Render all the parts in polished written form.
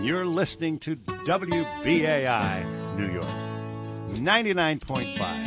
and you're listening to WBAI New York, 99.5.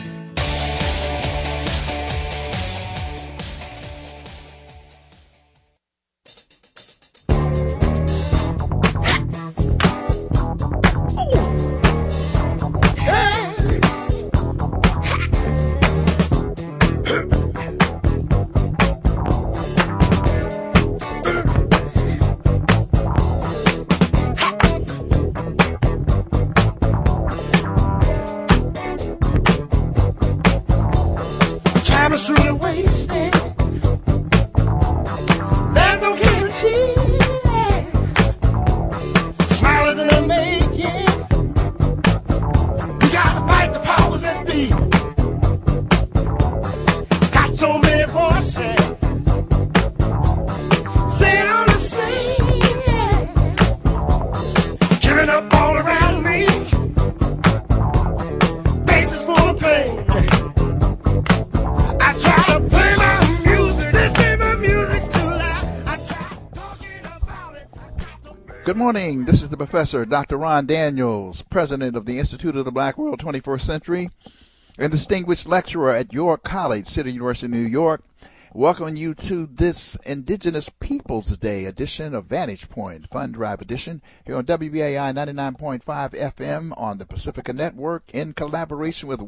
Good morning. This is the Professor, Dr. Ron Daniels, President of the Institute of the Black World 21st Century and Distinguished Lecturer at York College, City University, New York, welcoming you to this Indigenous Peoples Day edition of Vantage Point, Fund Drive edition, here on WBAI 99.5 FM on the Pacifica Network in collaboration with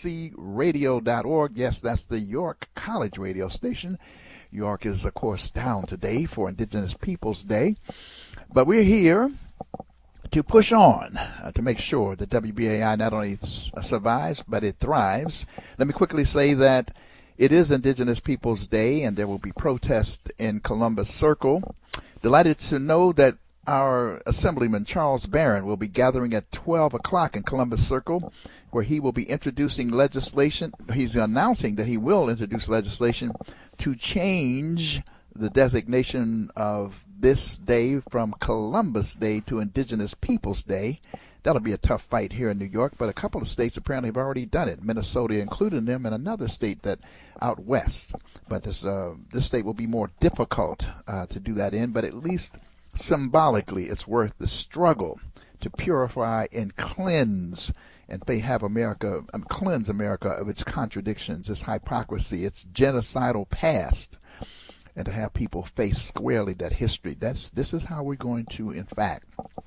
YCRadio.org. Yes, that's the York College radio station. York is, of course, down today for Indigenous Peoples Day. But we're here to push on to make sure that WBAI not only survives, but it thrives. Let me quickly say that it is Indigenous Peoples Day, and there will be protests in Columbus Circle. Delighted to know that our Assemblyman Charles Barron will be gathering at 12 o'clock in Columbus Circle, where he will be introducing legislation. He's announcing that he will introduce legislation to change the designation of this day from Columbus Day to Indigenous Peoples Day. That'll be a tough fight here in New York, but a couple of states apparently have already done it, Minnesota including them, and another state that out west. But this state will be more difficult to do that in, but at least symbolically it's worth the struggle to purify and cleanse and have America, cleanse America of its contradictions, its hypocrisy, its genocidal past, and to have people face squarely that history. This is how we're going to, in fact,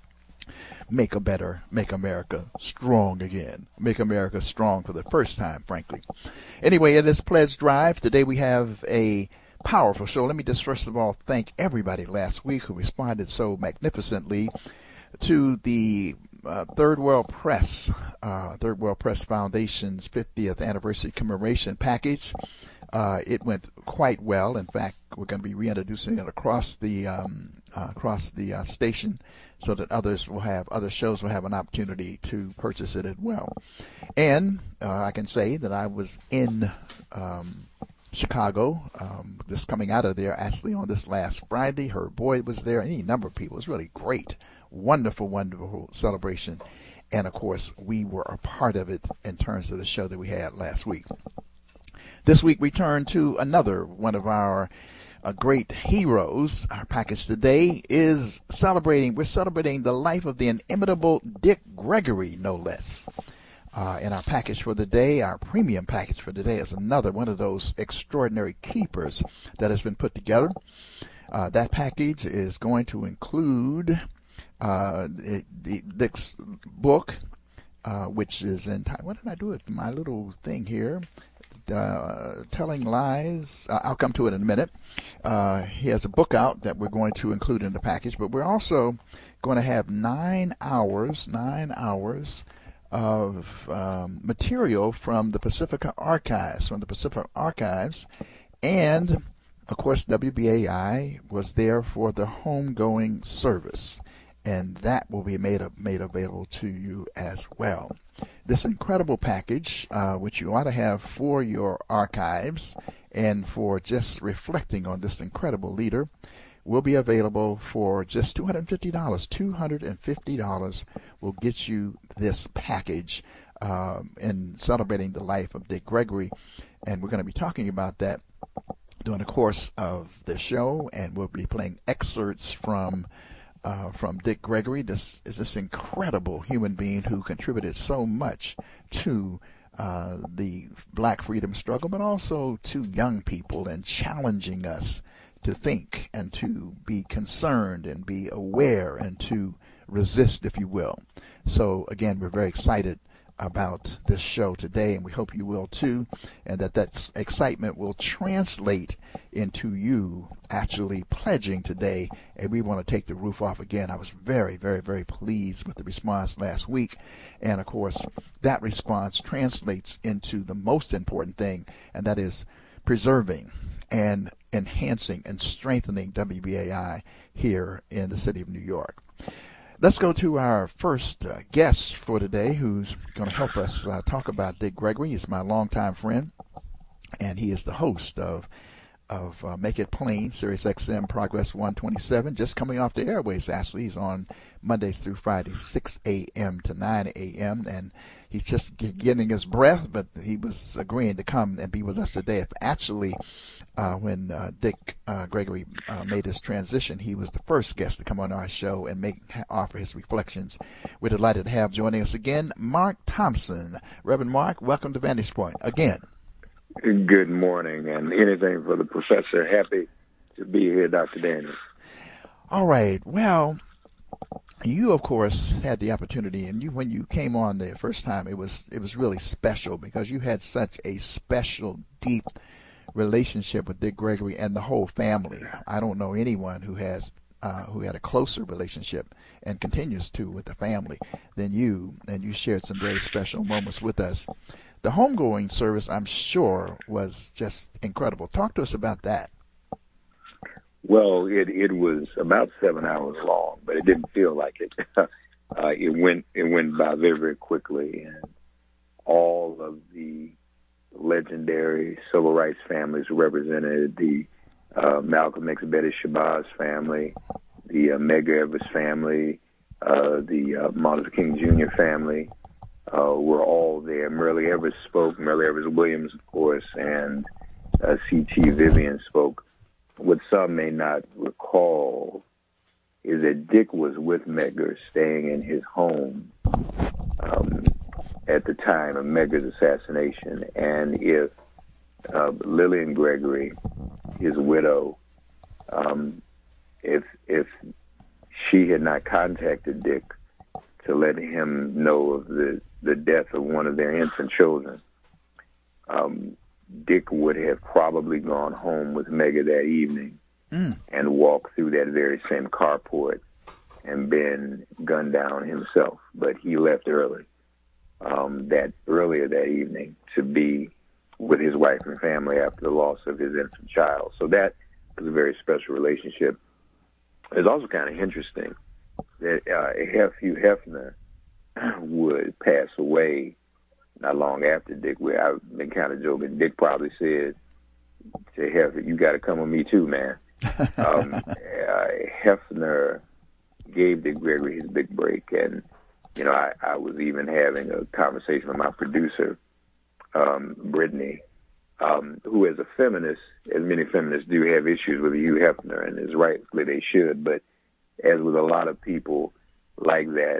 make America strong again. Make America strong for the first time, frankly. Anyway, in this pledge drive, today we have a powerful show. Let me just first of all thank everybody last week who responded so magnificently to the Third World Press Foundation's 50th anniversary commemoration package. It went quite well. In fact, we're going to be reintroducing it across the station, so that other shows will have an opportunity to purchase it as well. And I can say that I was in Chicago, just coming out of there actually on this last Friday. Herb Boyd was there, any number of people. It was really great, wonderful celebration. And of course, we were a part of it in terms of the show that we had last week. This week we turn to another one of our great heroes. Our package today is we're celebrating the life of the inimitable Dick Gregory, no less. And our package for the day, our premium package for today, is another one of those extraordinary keepers that has been put together. That package is going to include Dick's book, which is entitled, what did I do with my little thing here? Telling Lies. I'll come to it in a minute. He has a book out that we're going to include in the package, but we're also going to have 9 hours of material from the Pacifica Archives, and of course WBAI was there for the homegoing service, and that will be made available to you as well. This incredible package, which you ought to have for your archives and for just reflecting on this incredible leader, will be available for just $250. $250 will get you this package in celebrating the life of Dick Gregory. And we're going to be talking about that during the course of the show, and we'll be playing excerpts from from Dick Gregory. This is this incredible human being who contributed so much to the black freedom struggle, but also to young people and challenging us to think and to be concerned and be aware and to resist, if you will. So again, we're very excited about this show today, and we hope you will too, and that excitement will translate into you actually pledging today. And we want to take the roof off again. I was very, very, very pleased with the response last week, and of course that response translates into the most important thing, and that is preserving and enhancing and strengthening WBAI here in the city of New York. Let's go to our first guest for today, who's going to help us talk about Dick Gregory. He's my longtime friend, and he is the host of Make It Plain, Sirius XM Progress 127, just coming off the airways, actually. He's on Mondays through Fridays, 6 a.m. to 9 a.m., and he's just getting his breath, but he was agreeing to come and be with us today. Actually, when Dick Gregory made his transition, he was the first guest to come on our show and offer his reflections. We're delighted to have joining us again Mark Thompson. Reverend Mark, welcome to Vantage Point again. Good morning, and anything for the professor. Happy to be here, Dr. Daniels. All right. Well, you, of course, had the opportunity, and when you came on the first time, it was really special because you had such a special, deep relationship with Dick Gregory and the whole family. I don't know anyone who had a closer relationship and continues to with the family than you, and you shared some very special moments with us. The homegoing service, I'm sure, was just incredible. Talk to us about that. Well, it was about 7 hours long, but it didn't feel like it. It went by very, very quickly, and all of the legendary civil rights families represented, the Malcolm X, Betty Shabazz family, the Medgar Evers family, the Martin Luther King Jr. family, were all there. Myrlie Evers spoke, Myrlie Evers Williams, of course, and C.T. Vivian spoke. What some may not recall is that Dick was with Medgar, staying in his home at the time of Medgar's assassination. And if Lillian Gregory, his widow, if she had not contacted Dick to let him know of the death of one of their infant children, Dick would have probably gone home with Medgar that evening and walked through that very same carport and been gunned down himself. But he left earlier that evening to be with his wife and family after the loss of his infant child. So that was a very special relationship. It's also kind of interesting that Hugh Hefner would pass away not long after Dick. I've been kind of joking. Dick probably said to Hefner, "You got to come with me too, man." Hefner gave Dick Gregory his big break, and I was even having a conversation with my producer, Brittany, who, as a feminist, as many feminists do, have issues with Hugh Hefner, and as rightfully they should. But as with a lot of people like that,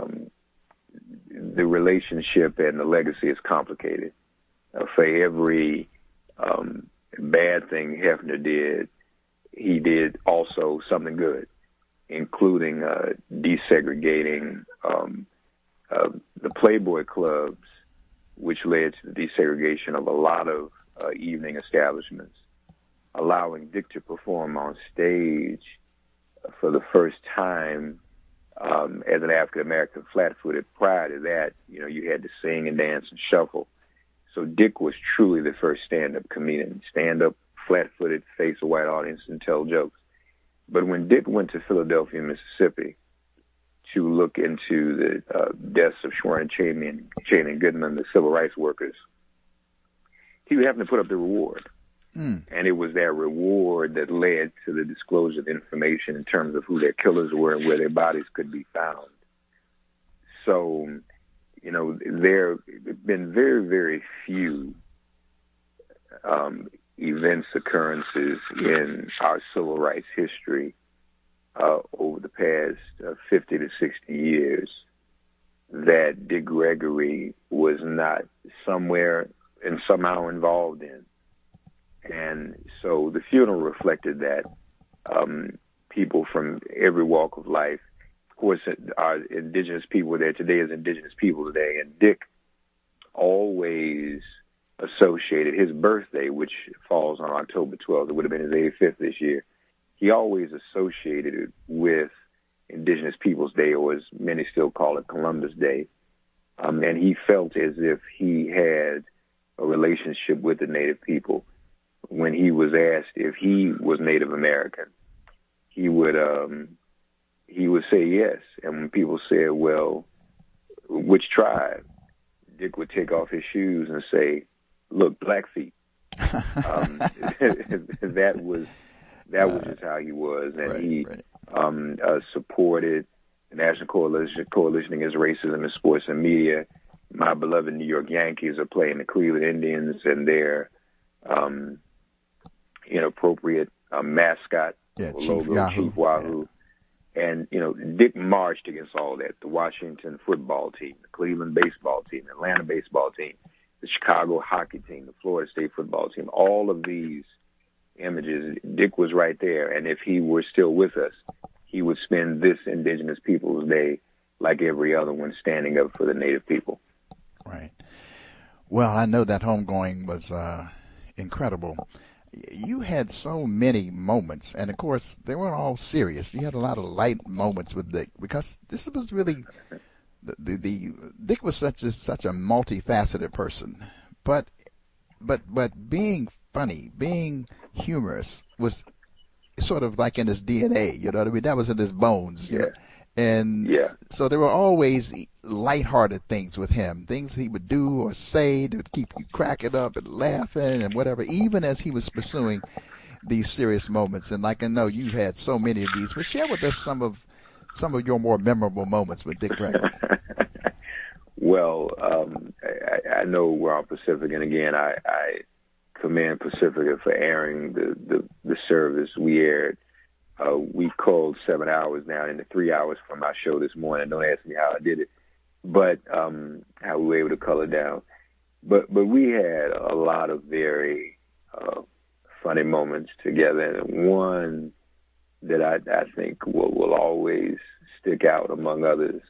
the relationship and the legacy is complicated. For every bad thing Hefner did, he did also something good, including desegregating the Playboy clubs, which led to the desegregation of a lot of evening establishments, allowing Dick to perform on stage for the first time as an African-American flat-footed. Prior to that, you had to sing and dance and shuffle. So Dick was truly the first stand-up comedian, stand-up, flat-footed, face a white audience and tell jokes. But when Dick went to Philadelphia, Mississippi, to look into the deaths of Schwerner Chaney and Goodman, the civil rights workers, he would have to put up the reward. And it was that reward that led to the disclosure of information in terms of who their killers were and where their bodies could be found. So, there have been very, very few events, occurrences in our civil rights history over the past 50 to 60 years that Dick Gregory was not somewhere and somehow involved in. And so the funeral reflected that. People from every walk of life, of course, our indigenous people there today is Indigenous People Day, and Dick always associated his birthday, which falls on October 12th, it would have been his 85th this year, he always associated it with Indigenous Peoples Day, or as many still call it, Columbus Day. And he felt as if he had a relationship with the Native people. When he was asked if he was Native American, he would say yes. And when people said, well, which tribe? Dick would take off his shoes and say, look, Blackfeet. That was just how he was. And he supported the National Coalition Against Racism in Sports and Media. My beloved New York Yankees are playing the Cleveland Indians, and their inappropriate mascot, Chief Wahoo. Yeah. And, Dick marched against all that. The Washington football team, the Cleveland baseball team, the Atlanta baseball team, the Chicago hockey team, the Florida State football team, all of these images, Dick was right there. And if he were still with us, he would spend this Indigenous Peoples Day like every other one, standing up for the Native people. Right. Well, I know that homegoing was incredible. You had so many moments, and of course, they weren't all serious. You had a lot of light moments with Dick, because this was really the Dick was such a multifaceted person, but being funny, being humorous was sort of like in his DNA. You know what I mean? That was in his bones. You know? And so there were always lighthearted things with him, things he would do or say to keep you cracking up and laughing and whatever, even as he was pursuing these serious moments. And like I know you've had so many of these, but share with us some of your more memorable moments with Dick Gregory. Well, I know we're on Pacific, and again, I commend Pacifica for airing the service. We aired. We called 7 hours down into 3 hours from our show this morning. Don't ask me how I did it, but how we were able to color down. But we had a lot of very funny moments together. And one that I think will always stick out among others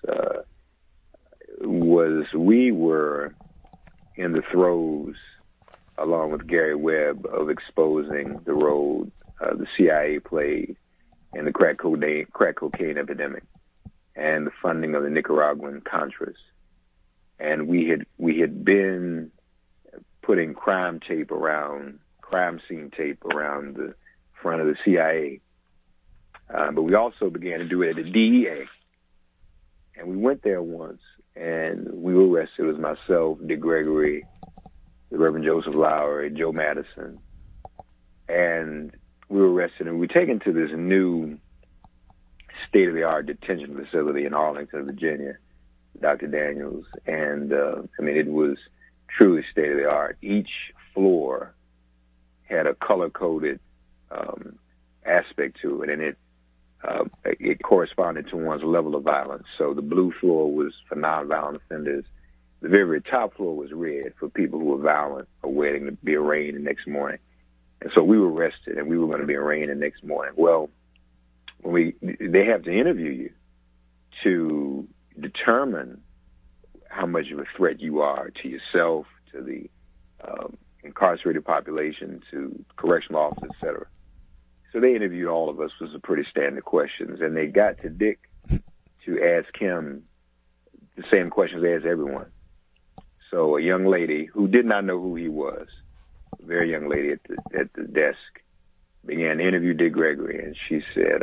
was we were in the throes, along with Gary Webb, of exposing the role the CIA played in the crack cocaine epidemic and the funding of the Nicaraguan Contras. And we had been putting crime scene tape around the front of the CIA. But we also began to do it at the DEA. And we went there once, and we were arrested. It was myself, Dick Gregory, the Reverend Joseph Lowry, Joe Madison. And we were arrested, and we were taken to this new state-of-the-art detention facility in Arlington, Virginia, Dr. Daniels. And, it was truly state-of-the-art. Each floor had a color-coded aspect to it, and it corresponded to one's level of violence. So the blue floor was for nonviolent offenders. The very, very top floor was red for people who were violent or waiting to be arraigned the next morning. And so we were arrested, and we were going to be arraigned the next morning. Well, they have to interview you to determine how much of a threat you are to yourself, to the incarcerated population, to correctional officers, et cetera. So they interviewed all of us with some pretty standard questions, and they got to Dick to ask him the same questions they asked everyone. So a young lady who did not know who he was, a very young lady at the desk, began to interview Dick Gregory, and she said,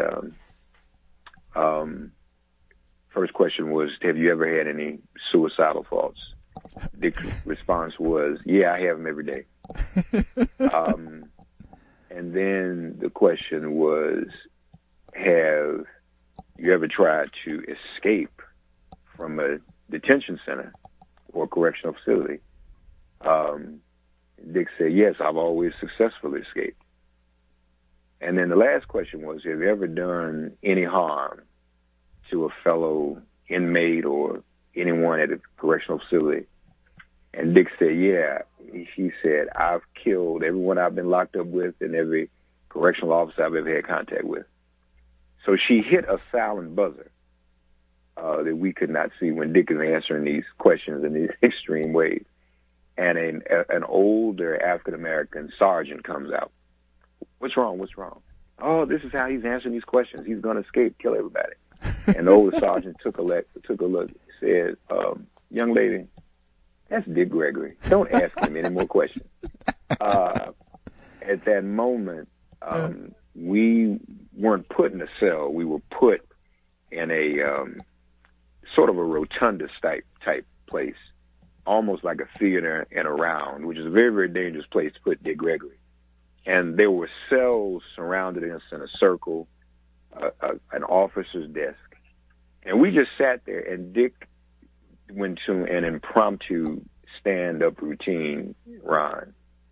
first question was, have you ever had any suicidal thoughts? Dick's response was, yeah, I have them every day. And then the question was, have you ever tried to escape from a detention center or correctional facility? Dick said, yes, I've always successfully escaped. And then the last question was, have you ever done any harm to a fellow inmate or anyone at a correctional facility? And Dick said, yeah. He said, I've killed everyone I've been locked up with and every correctional officer I've ever had contact with. So she hit a silent buzzer that we could not see when Dick is answering these questions in these extreme ways. And an older African-American sergeant comes out. What's wrong? What's wrong? Oh, this is how he's answering these questions. He's going to escape, kill everybody. And the older sergeant took a look, said, young lady, that's Dick Gregory. Don't ask him any more questions. At that moment, we weren't put in a cell. We were put in a sort of a rotunda type place, almost like a theater and a round, which is a very, very dangerous place to put Dick Gregory. And there were cells surrounding us in a circle, an officer's desk. And we just sat there, and Dick went to an impromptu stand-up routine, Ron.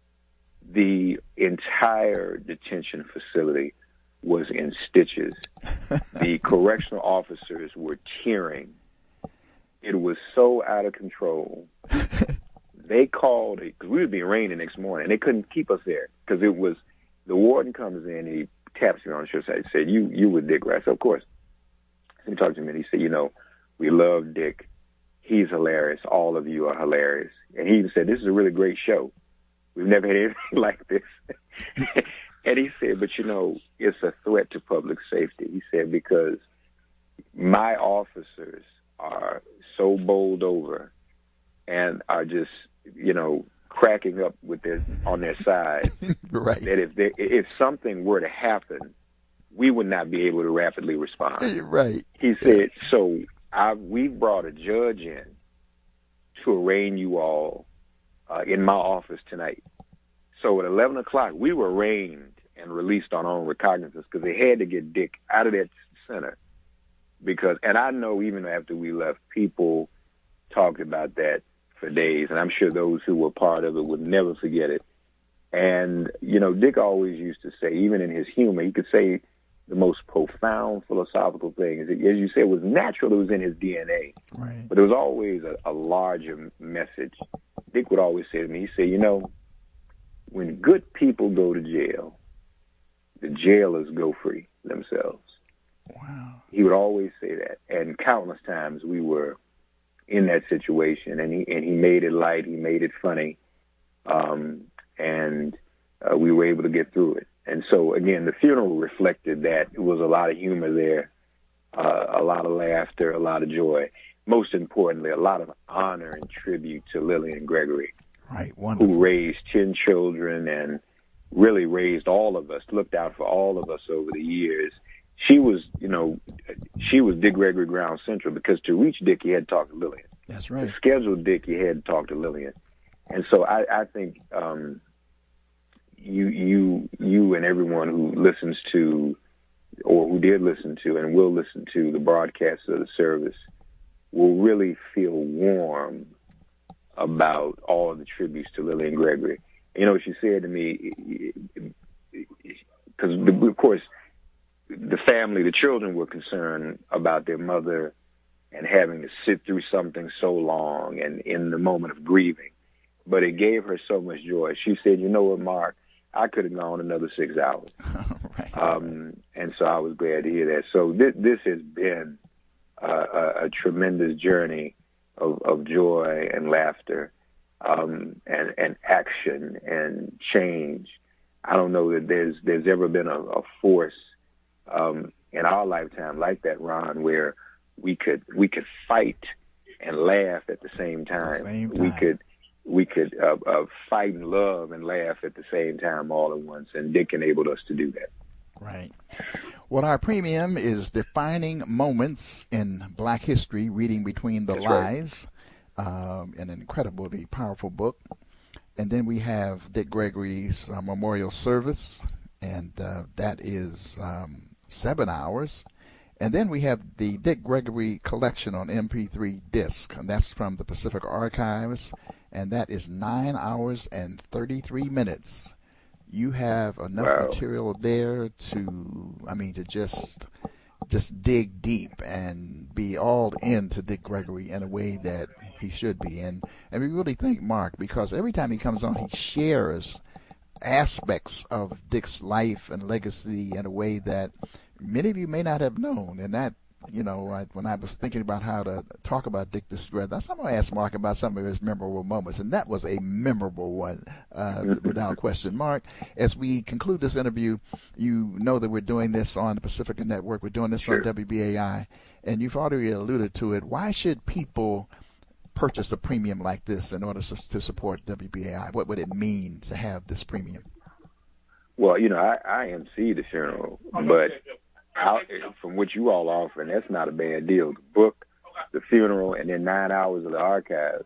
The entire detention facility was in stitches. The correctional officers were tearing. It was so out of control. They called it, because we would be rained the next morning, and they couldn't keep us there, because it was, the warden comes in, he taps me on the shoulder, and said, you were Dick, right? So, of course. So he talked to me, and he said, we love Dick. He's hilarious. All of you are hilarious. And he even said, this is a really great show. We've never had anything like this. And he said, but it's a threat to public safety. He said, because my officers are so bowled over and are just, cracking up on their side, right, that if something were to happen, we would not be able to rapidly respond. Right. He said, so we brought a judge in to arraign you all in my office tonight. So at 11 o'clock, we were arraigned and released on own recognizance because they had to get Dick out of that center. And I know even after we left, people talked about that for days, and I'm sure those who were part of it would never forget it. And, Dick always used to say, even in his humor, he could say the most profound philosophical things. As you said, it was natural, it was in his DNA. Right. But there was always a larger message. Dick would always say to me, he said, when good people go to jail, the jailers go free themselves. Wow. He would always say that. And countless times we were in that situation, and he made it light, he made it funny, and we were able to get through it. And so, again, the funeral reflected that. It was a lot of humor there, a lot of laughter, a lot of joy. Most importantly, a lot of honor and tribute to Lillian Gregory, right, wonderful, who raised 10 children and really raised all of us, looked out for all of us over the years. She was Dick Gregory Ground Central, because to reach Dick, you had to talk to Lillian. That's right. To schedule Dick, you had to talk to Lillian. And so I think you and everyone who listens to, or who did listen to and will listen to the broadcast of the service will really feel warm about all of the tributes to Lillian Gregory. She said to me, because, of course, the family, the children were concerned about their mother and having to sit through something so long and in the moment of grieving. But it gave her so much joy. She said, you know what, Mark, I could have gone another 6 hours. Right. And so I was glad to hear that. So this has been a tremendous journey of joy and laughter, and action and change. I don't know that there's ever been a force in our lifetime like that, Ron, where we could fight and laugh at the same time. We could fight and love and laugh at the same time all at once, and Dick enabled us to do that. Right. Well, our premium is Defining Moments in Black History, Reading Between the Lies, an incredibly powerful book. And then we have Dick Gregory's memorial service, and that is 7 hours. And then we have the Dick Gregory collection on MP3 disc, and that's from the Pacific Archives, and that is 9 hours and 33 minutes. You have enough material there to just dig deep and be all into Dick Gregory in a way that he should be. And we really thank Mark, because every time he comes on, he shares aspects of Dick's life and legacy in a way that many of you may not have known. And that, when I was thinking about how to talk about Dick this I'm going to ask Mark about some of his memorable moments, and that was a memorable one, without question. Mark, as we conclude this interview, you know that we're doing this on the Pacifica Network. We're doing this on WBAI, and you've already alluded to it. Why should people purchase a premium like this in order to support WBAI? What would it mean to have this premium? Well, I MC the funeral, but from what you all offer, and that's not a bad deal. The book, the funeral, and then 9 hours of the archives.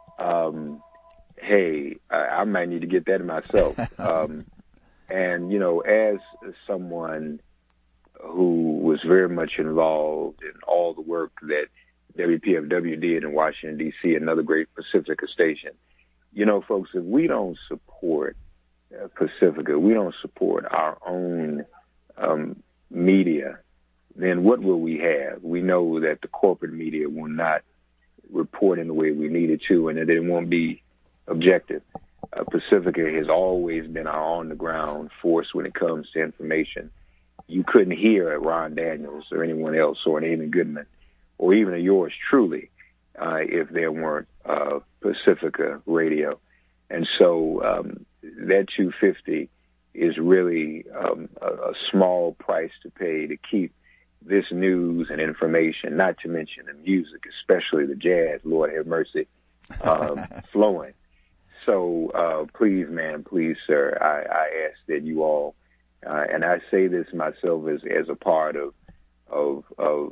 Hey, I might need to get that myself. And, as someone who was very much involved in all the work that WPFW did in Washington, D.C., another great Pacifica station, folks, if we don't support Pacifica, we don't support our own media, then what will we have? We know that the corporate media will not report in the way we need it to, and that it won't be objective. Pacifica has always been our on-the-ground force when it comes to information. You couldn't hear Ron Daniels or anyone else, or an Amy Goodman, or even a yours truly, if there weren't Pacifica Radio. And so that $250 is really a small price to pay to keep this news and information, not to mention the music, especially the jazz, Lord have mercy, flowing. So please, man, please, sir, I ask that you all, and I say this myself as a part of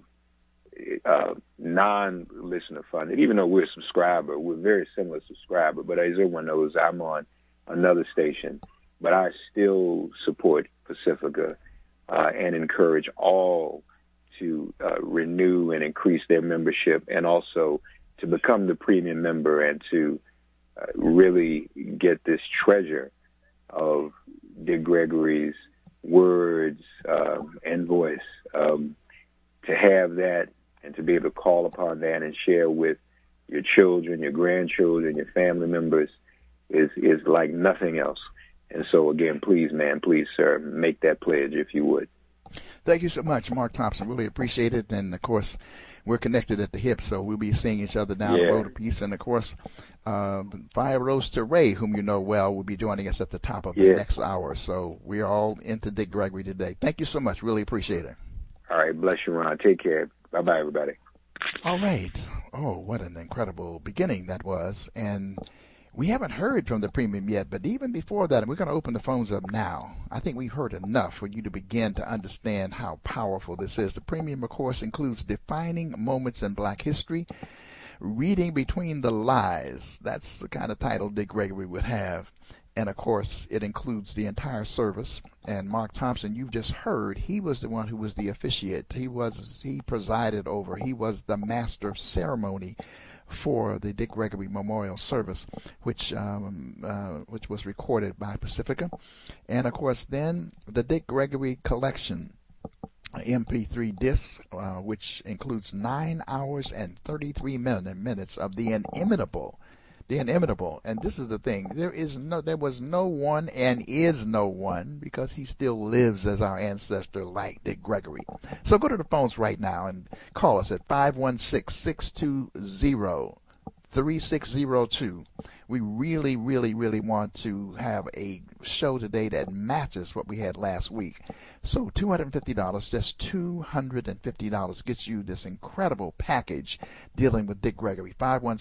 non-listener funded, even though we're a subscriber, we're a very similar subscriber, but as everyone knows, I'm on another station. But I still support Pacifica and encourage all to renew and increase their membership, and also to become the premium member, and to really get this treasure of Dick Gregory's words and voice. To have that and to be able to call upon that and share with your children, your grandchildren, your family members is like nothing else. And so, again, please, man, please, sir, make that pledge if you would. Thank you so much, Mark Thompson. Really appreciate it. And, of course, we're connected at the hip, so we'll be seeing each other down the road a piece. And, of course, Fire Rose to Ray, whom you know well, will be joining us at the top of the next hour. So we're all into Dick Gregory today. Thank you so much. Really appreciate it. All right. Bless you, Ron. Take care. Bye-bye, everybody. All right. Oh, what an incredible beginning that was. And we haven't heard from the premium yet, but even before that, and we're going to open the phones up now, I think we've heard enough for you to begin to understand how powerful this is. The premium, of course, includes defining moments in Black history, reading between the lies. That's the kind of title Dick Gregory would have. And, of course, it includes the entire service. And Mark Thompson, you've just heard, he was the one who was the officiate. He presided over. He was the master of ceremony for the Dick Gregory Memorial Service, which was recorded by Pacifica. And, of course, then the Dick Gregory Collection MP3 disc, which includes 9 hours and 33 minutes of the inimitable. And this is the thing. There was no one and is no one, because he still lives as our ancestor like Dick Gregory. So go to the phones right now and call us at 516-620-3602. We really, really, really want to have a show today that matches what we had last week. So $250, just $250 gets you this incredible package dealing with Dick Gregory.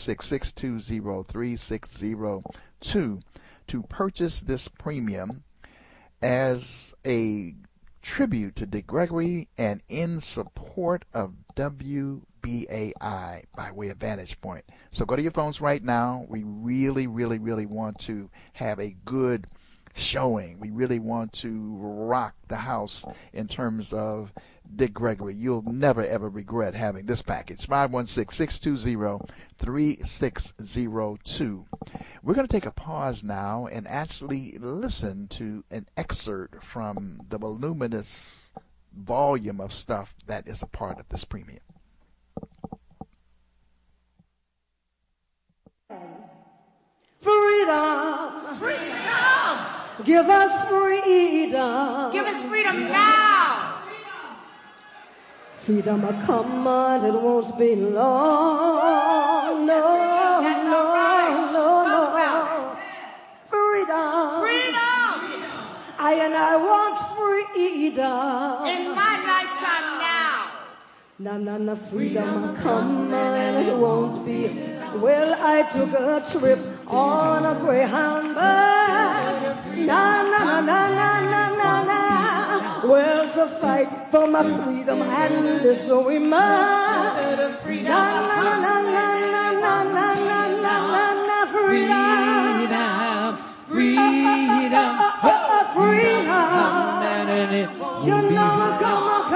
516-620-3602 to purchase this premium as a tribute to Dick Gregory and in support of WBAI by way of Vantage Point. So go to your phones right now. We really, really, really want to have a good showing. We really want to rock the house in terms of Dick Gregory. You'll never, ever regret having this package. 516-620-3602. We're going to take a pause now and actually listen to an excerpt from the voluminous volume of stuff that is a part of this premium. Give us freedom. Give us freedom now. Freedom will come on, it won't be long. No, no. Freedom. I want freedom. In my lifetime now. Na freedom will come and it won't be. Well, I took a trip on a Greyhound bus. Well, to fight for my freedom, and so we must. Freedom. You know, come on.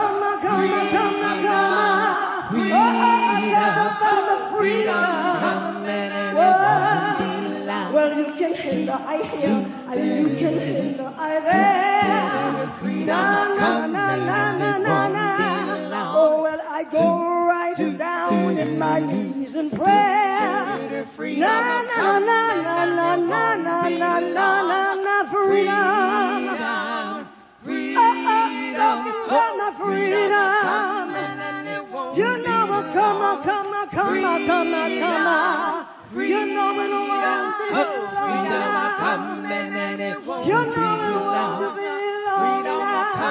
Well, you can hinder, I hear, and you can hinder, I there. Na. Oh, well, I go right down in my knees in prayer. Freedom. Talking about my freedom. You know what, come on. You know it won't be long. You know it won't be long.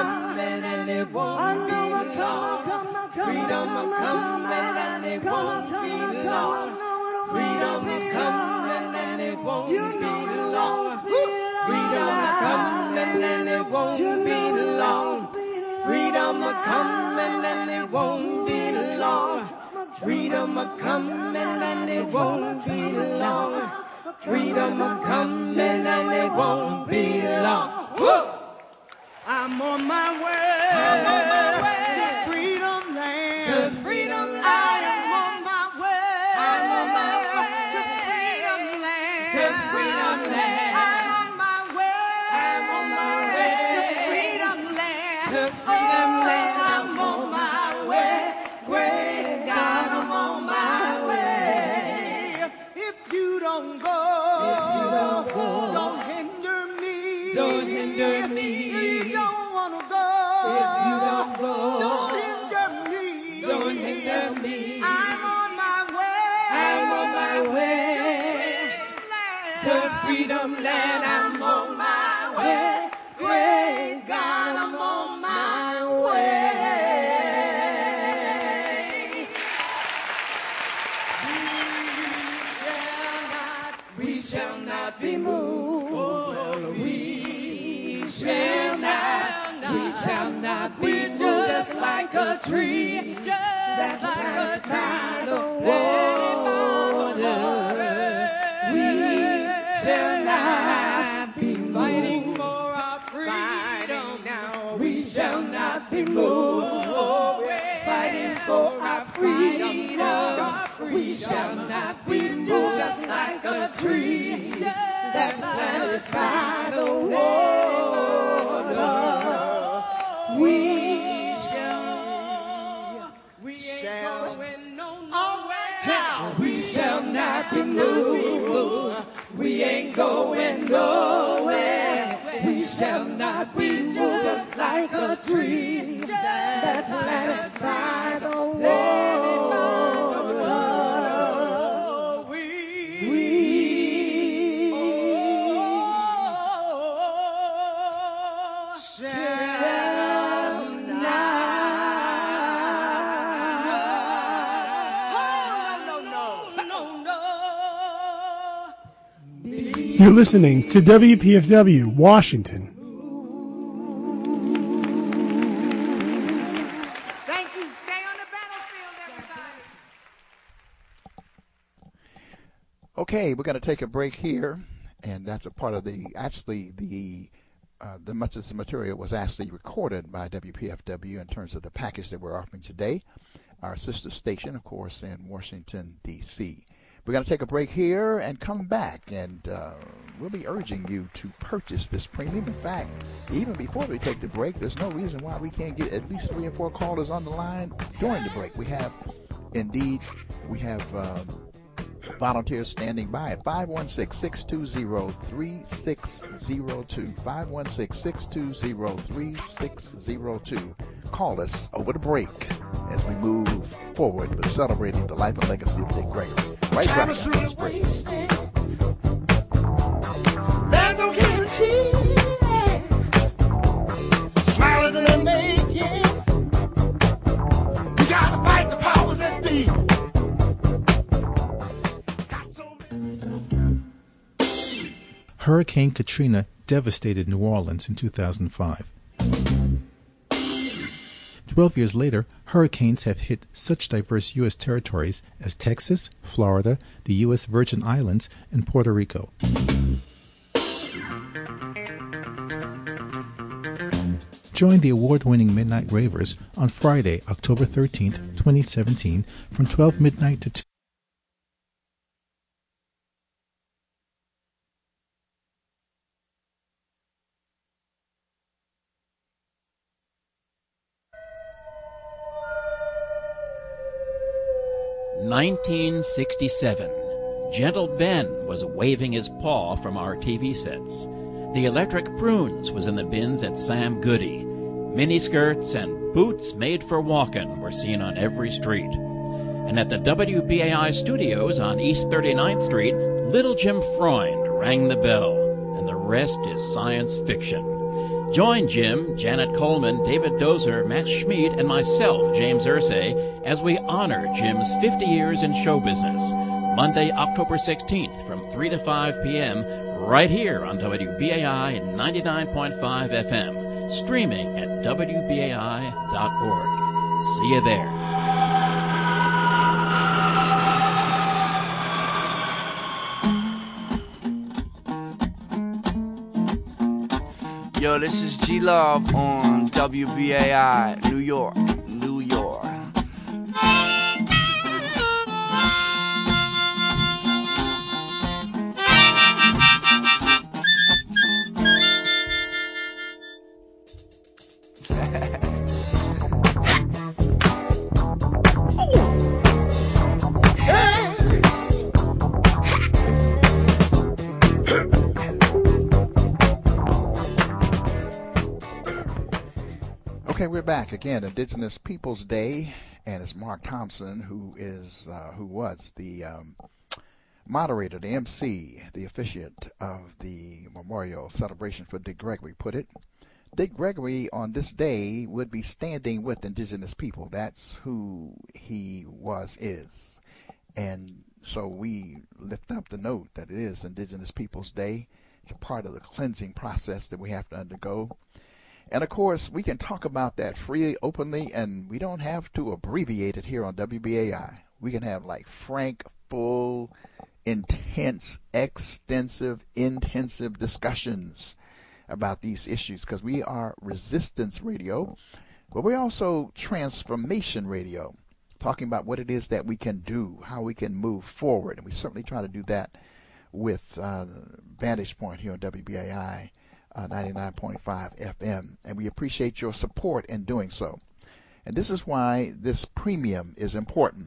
I know it, come. Freedom will come and it won't be long. Freedom will come and it won't be long. Freedom will come and it won't be long. Freedom will come and it won't be long. Freedom will come and it won't be long. Freedom will come and it won't be long. I'm on my way. To freedom land. To freedom land. I am on my way. I'm on my way. To freedom land. To freedom land. I'm on my way. I'm on my way. To freedom land. To freedom land. I'm on my way. Great God, I'm on my way. If you don't go, don't hinder me. Don't hinder me. If you don't want to go, don't hinder me. Don't hinder me. I'm on my way. To freedom land, I'm on my way. Great God, I'm on my way. We shall not be moved. We shall not be moved. Just like a tree that's planted by the water. We shall not be moved. Fighting for our freedom now. We shall not be moved. Fighting for our freedom. We shall not be moved. Just like a tree that's planted by the water. We shall not be moved. We ain't going nowhere. We shall not be moved. Just like a tree that's planted by the water. You're listening to WPFW Washington. Thank you. Stay on the battlefield, everybody. Okay, we're going to take a break here, and that's a part of the much of the material was actually recorded by WPFW in terms of the package that we're offering today, our sister station, of course, in Washington, D.C. We're going to take a break here and come back, and we'll be urging you to purchase this premium. In fact, even before we take the break, there's no reason why we can't get at least 3 or 4 callers on the line during the break. We have Volunteers standing by at 516-620-3602. 516-620-3602. Call us over the break as we move forward with celebrating the life and legacy of Dick Gregory. Right back after this break. There's no guarantee. Smiling in the making. You gotta fight the powers that be. Hurricane Katrina devastated New Orleans in 2005. 12 years later, hurricanes have hit such diverse U.S. territories as Texas, Florida, the U.S. Virgin Islands, and Puerto Rico. Join the award-winning Midnight Ravers on Friday, October 13th, 2017, from 12 midnight to 2. (1967). Gentle Ben was waving his paw from our TV sets. The Electric Prunes was in the bins at Sam Goody. Miniskirts and boots made for walking were seen on every street. And at the WBAI studios on East 39th Street, Little Jim Freund rang the bell, and the rest is science fiction. Join Jim, Janet Coleman, David Dozer, Max Schmid, and myself, James Irsay, as we honor Jim's 50 years in show business. Monday, October 16th from 3 to 5 p.m. right here on WBAI 99.5 FM, streaming at WBAI.org. See you there. Yo, this is G-Love on WBAI, New York, New York. Okay, we're back again. Indigenous Peoples Day, and it's Mark Thompson who was the moderator, the MC, the officiant of the memorial celebration for Dick Gregory. Put it, Dick Gregory on this day would be standing with indigenous people. That's who he is, and so we lift up the note that it is Indigenous Peoples Day. It's a part of the cleansing process that we have to undergo. And, of course, we can talk about that freely, openly, and we don't have to abbreviate it here on WBAI. We can have, like, frank, full, intense, extensive, intensive discussions about these issues because we are resistance radio, but we're also transformation radio, talking about what it is that we can do, how we can move forward. And we certainly try to do that with Vantage Point here on WBAI. 99.5 FM, and we appreciate your support in doing so. And this is why this premium is important.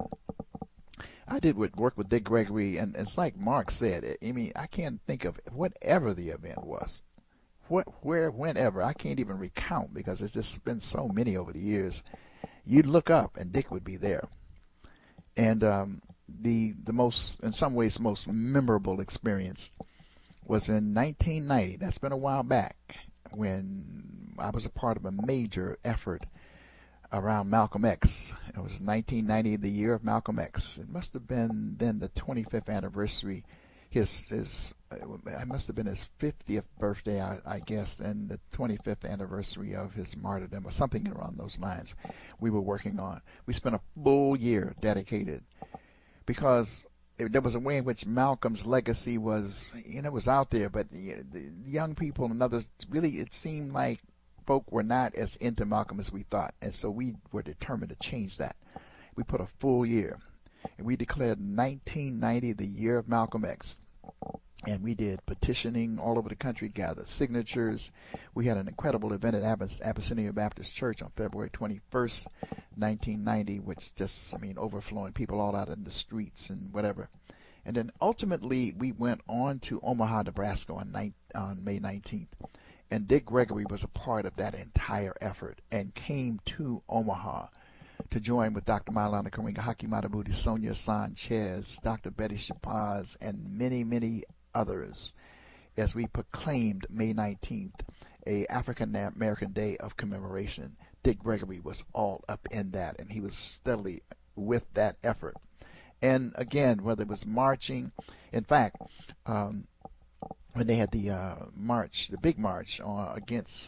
I did work with Dick Gregory, and it's like Mark said, I mean, I can't think of whatever the event was, whenever. I can't even recount because it's just been so many over the years. You'd look up, and Dick would be there. And the most, in some ways, most memorable experience was in 1990. That's been a while back, when I was a part of a major effort around Malcolm X. It was 1990, the year of Malcolm X. It must have been then the 25th anniversary. It must have been his 50th birthday, I guess, and the 25th anniversary of his martyrdom, or something around those lines. We were working on. We spent a full year dedicated because there was a way in which Malcolm's legacy was, was out there, but the young people and others, really, it seemed like folk were not as into Malcolm as we thought, and so we were determined to change that. We put a full year, and we declared 1990 the year of Malcolm X, and we did petitioning all over the country, gathered signatures. We had an incredible event at Abyssinia Baptist Church on February 21st, 1990, which just, overflowing, people all out in the streets and whatever. And then ultimately we went on to Omaha, Nebraska on May 19th. And Dick Gregory was a part of that entire effort and came to Omaha to join with Dr. Maulana Karenga, Haki Madhubuti, Sonia Sanchez, Dr. Betty Shabazz, and many, many others as we proclaimed May 19th a African American Day of commemoration. Dick Gregory was all up in that, and he was steadily with that effort. And again, whether it was marching, in fact, when they had the march, the big march against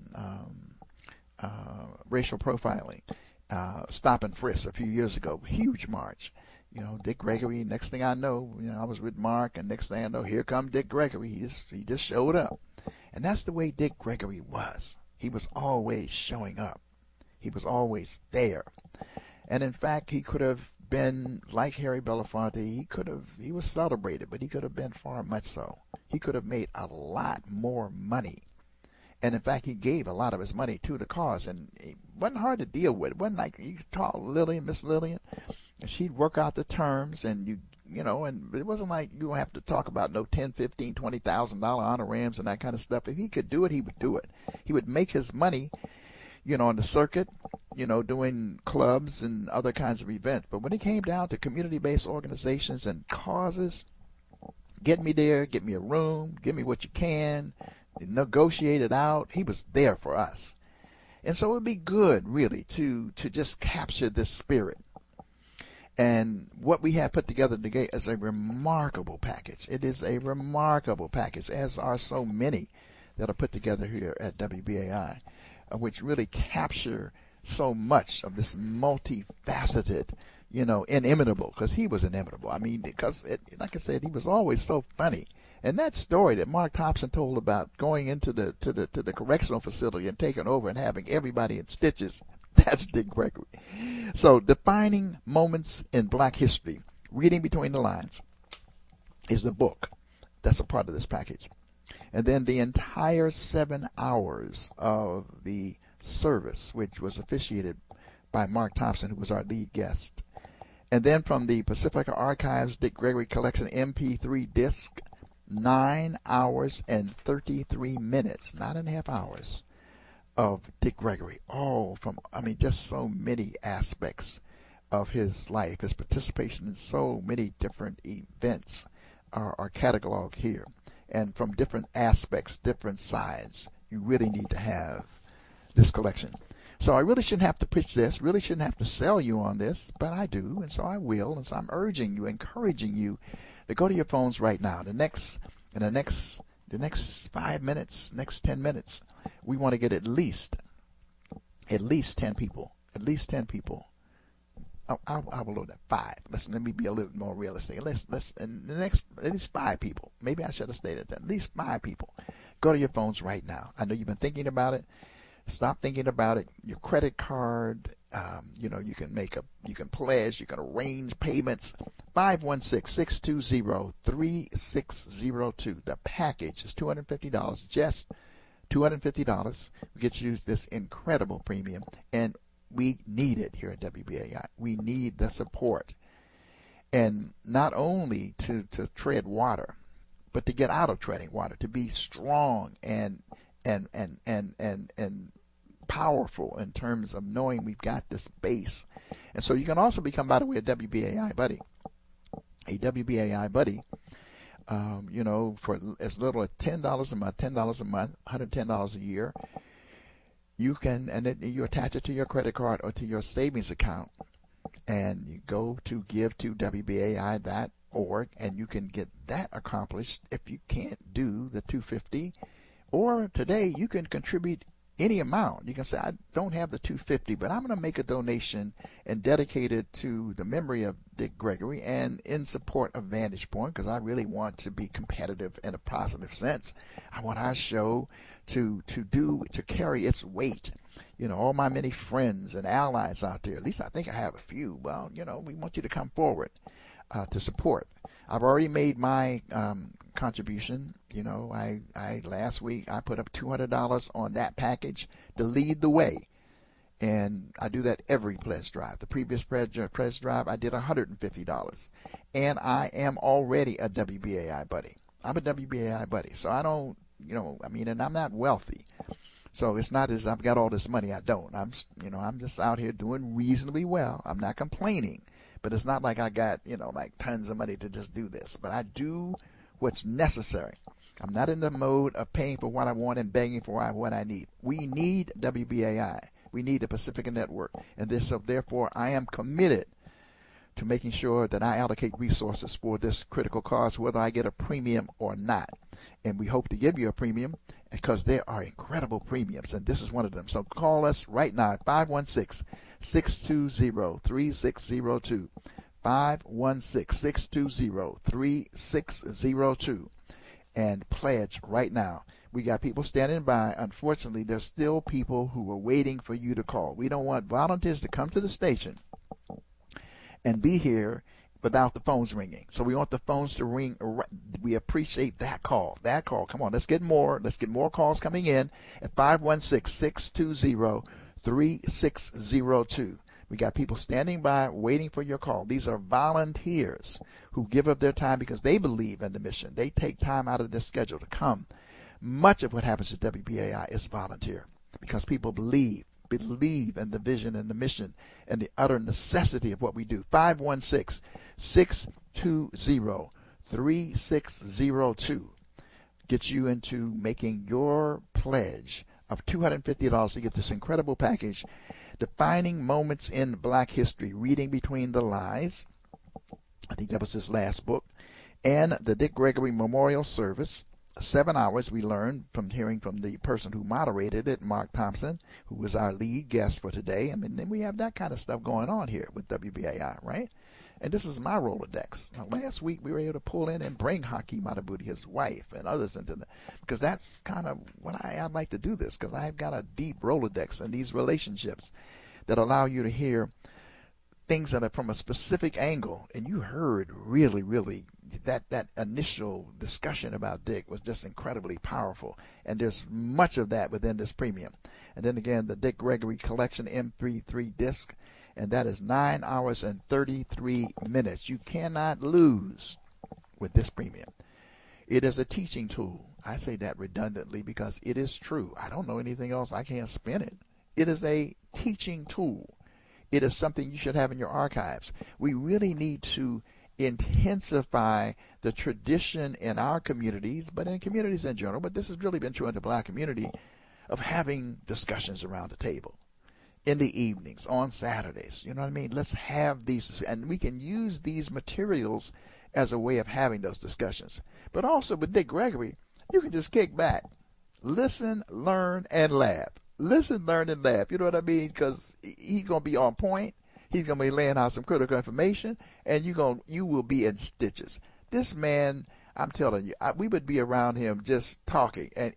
racial profiling, stop and frisk a few years ago, huge march. You know, Dick Gregory, next thing I know, I was with Mark, and next thing I know, here come Dick Gregory. He just showed up. And that's the way Dick Gregory was. He was always showing up. He was always there. And in fact, he could have been like Harry Belafonte. He was celebrated, but he could have been far much so. He could have made a lot more money. And in fact, he gave a lot of his money to the cause, and it wasn't hard to deal with. It wasn't like you talk Lillian, Miss Lillian, and she'd work out the terms, and and it wasn't like you don't have to talk about no $10,000, $15,000, $20,000 honorariums and that kind of stuff. If he could do it, he would do it. He would make his money, on the circuit, doing clubs and other kinds of events. But when it came down to community-based organizations and causes, get me there, get me a room, give me what you can, negotiate it out. He was there for us. And so it would be good, really, to just capture this spirit. And what we have put together today is a remarkable package. It is a remarkable package, as are so many that are put together here at WBAI, which really capture so much of this multifaceted, inimitable, because he was inimitable. I mean, because, like I said, he was always so funny. And that story that Mark Thompson told about going into the correctional facility and taking over and having everybody in stitches, that's Dick Gregory. So, Defining Moments in Black History, Reading Between the Lines, is the book that's a part of this package. And then the entire 7 hours of the service, which was officiated by Mark Thompson, who was our lead guest. And then from the Pacifica Archives, Dick Gregory collects an MP3 disc, 9 hours and 33 minutes, 9.5 hours of Dick Gregory. All from, just so many aspects of his life. His participation in so many different events are cataloged here. And from different aspects, different sides, you really need to have this collection. So I really shouldn't have to pitch this, really shouldn't have to sell you on this, but I do, and so I will. And so I'm urging you, encouraging you to go to your phones right now. The next 5 minutes, next 10 minutes, we want to get at least 10 people. At least 10 people. I will load that 5. Let me be a little more realistic. Let's in the next at least 5 people. Maybe I should have stated that. At least 5 people. Go to your phones right now. I know you've been thinking about it. Stop thinking about it. Your credit card, you can pledge, you can arrange payments. 516-620-3602. The package is $250, just $250. We get you this incredible premium, and we need it here at WBAI. We need the support, and not only to tread water, but to get out of treading water, to be strong and powerful in terms of knowing we've got this base. And so you can also become, by the way, a WBAI buddy. A WBAI buddy, for as little as $10 a month, $110 a year. You can, and then you attach it to your credit card or to your savings account, and you go to give2WBAI.org, and you can get that accomplished if you can't do the $250. Or today you can contribute any amount. You can say, I don't have the $250, but I'm going to make a donation and dedicate it to the memory of Dick Gregory and in support of Vantage Point, because I really want to be competitive in a positive sense. I want our show to carry its weight. All my many friends and allies out there, at least I think I have a few. Well, we want you to come forward to support. I've already made my contribution. Last week I put up $200 on that package to lead the way, and I do that every pledge drive. The previous pledge drive I did $150, and I am already a WBAI buddy. I'm a WBAI buddy, so I don't, and I'm not wealthy. So it's not as I've got all this money. I don't. I'm just out here doing reasonably well. I'm not complaining, but it's not like I got, like tons of money to just do this. But I do what's necessary. I'm not in the mode of paying for what I want and begging for what I need. We need WBAI. We need the Pacifica Network. And therefore, I am committed to making sure that I allocate resources for this critical cause, whether I get a premium or not. And we hope to give you a premium because there are incredible premiums, and this is one of them. So call us right now at 516-620-3602, 516-620-3602, and pledge right now. We got people standing by. Unfortunately, there's still people who are waiting for you to call. We don't want volunteers to come to the station and be here without the phones ringing. So we want the phones to ring. We appreciate that call. Come on, let's get more calls coming in at 516-620-3602. We got people standing by waiting for your call. These are volunteers who give up their time because they believe in the mission. They take time out of their schedule to come. Much of what happens at WBAI is volunteer because people believe in the vision and the mission and the utter necessity of what we do. 516-620-3602 gets you into making your pledge of $250 to get this incredible package, Defining Moments in Black History, Reading Between the Lies. I think that was his last book. And the Dick Gregory Memorial Service. 7 hours we learned from hearing from the person who moderated it, Mark Thompson, who was our lead guest for today. I mean, then we have that kind of stuff going on here with WBAI, right? And this is my Rolodex. Now, last week we were able to pull in and bring Haki Matabuti, his wife, and others into the, because that's kind of what I'd like to do this, because I've got a deep Rolodex and these relationships that allow you to hear things that are from a specific angle. And you heard really that initial discussion about Dick was just incredibly powerful, and there's much of that within this premium. And then again, the Dick Gregory Collection MP3 disc, and that is 9 hours and 33 minutes. You cannot lose with this premium. It is a teaching tool. I say that redundantly because it is true. I don't know anything else. I can't spin it. It is a teaching tool. It is something you should have in your archives. We really need to intensify the tradition in our communities, but in communities in general, but this has really been true in the black community, of having discussions around the table in the evenings, on Saturdays. You know what I mean? Let's have these, and we can use these materials as a way of having those discussions. But also with Dick Gregory, you can just kick back, listen, learn, and laugh. Listen, learn, and laugh. You know what I mean? Because he's going to be on point. He's going to be laying out some critical information, and you will be in stitches. This man, I'm telling you, we would be around him just talking, and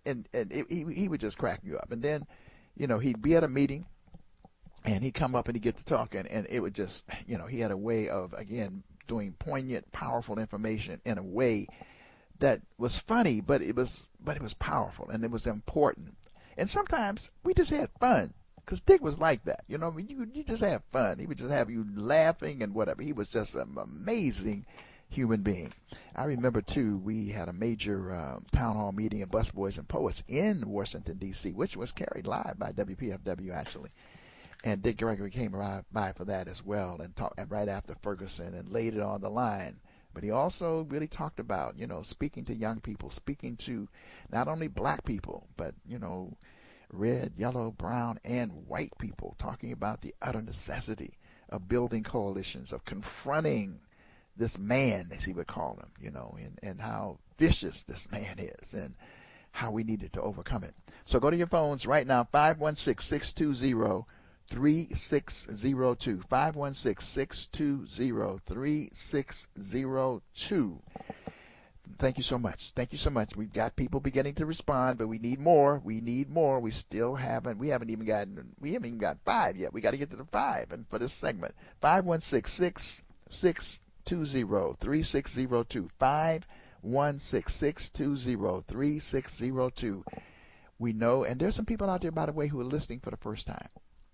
he would just crack you up. And then, he'd be at a meeting, and he'd come up and he'd get to talking, and it would just, he had a way of, again, doing poignant, powerful information in a way that was funny, but it was powerful, and it was important. And sometimes we just had fun. Because Dick was like that, you just have fun. He would just have you laughing and whatever. He was just an amazing human being. I remember, too, we had a major town hall meeting of Busboys and Poets in Washington, D.C., which was carried live by WPFW, actually. And Dick Gregory came by for that as well, and talked right after Ferguson and laid it on the line. But he also really talked about, speaking to young people, speaking to not only black people, but, red, yellow, brown, and white people, talking about the utter necessity of building coalitions, of confronting this man, as he would call him, and how vicious this man is and how we needed to overcome it. So go to your phones right now, 516-620-3602, 516-620-3602. Thank you so much. We've got people beginning to respond, but we need more. We still haven't even got 5 yet. We got to get to the 5 and for this segment. 516-620-3602. 516-620-3602. We know, and there's some people out there, by the way, who are listening for the first time,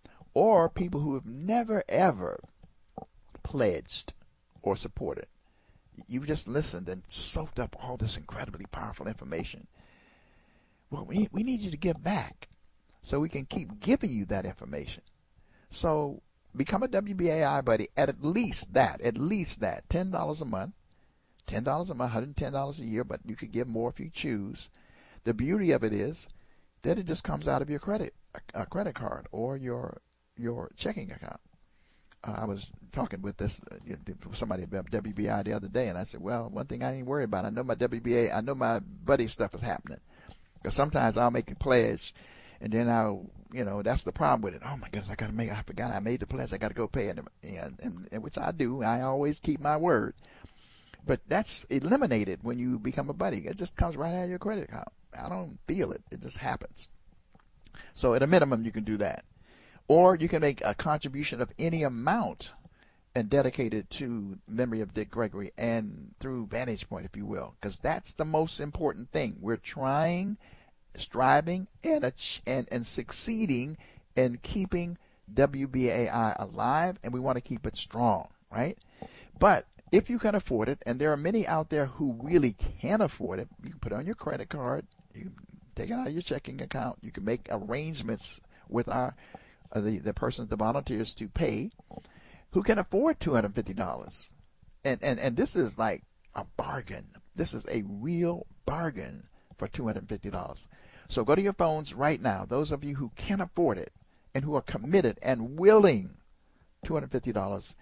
or people who have never, ever pledged or supported. you just listened and soaked up all this incredibly powerful information. Well, we need you to give back so we can keep giving you that information. So become a WBAI buddy at least that, $10 a month, $110 a year, but you could give more if you choose. The beauty of it is that it just comes out of your credit card or your checking account. I was talking with somebody about WBI the other day, and I said, well, one thing I ain't worried about, I know my WBA, I know my buddy stuff is happening. Because sometimes I'll make a pledge, and then that's the problem with it. Oh, my goodness, I forgot I made the pledge. I got to go pay it, and which I do. I always keep my word. But that's eliminated when you become a buddy. It just comes right out of your credit account. I don't feel it. It just happens. So at a minimum, you can do that. Or you can make a contribution of any amount and dedicate it to memory of Dick Gregory and through Vantage Point, if you will, because that's the most important thing. We're striving, and succeeding in keeping WBAI alive, and we want to keep it strong, right? But if you can afford it, and there are many out there who really can't afford it, you can put it on your credit card, you can take it out of your checking account, you can make arrangements with the persons, the volunteers to pay, who can afford $250. And this is like a bargain. This is a real bargain for $250. So go to your phones right now, those of you who can afford it and who are committed and willing, $250,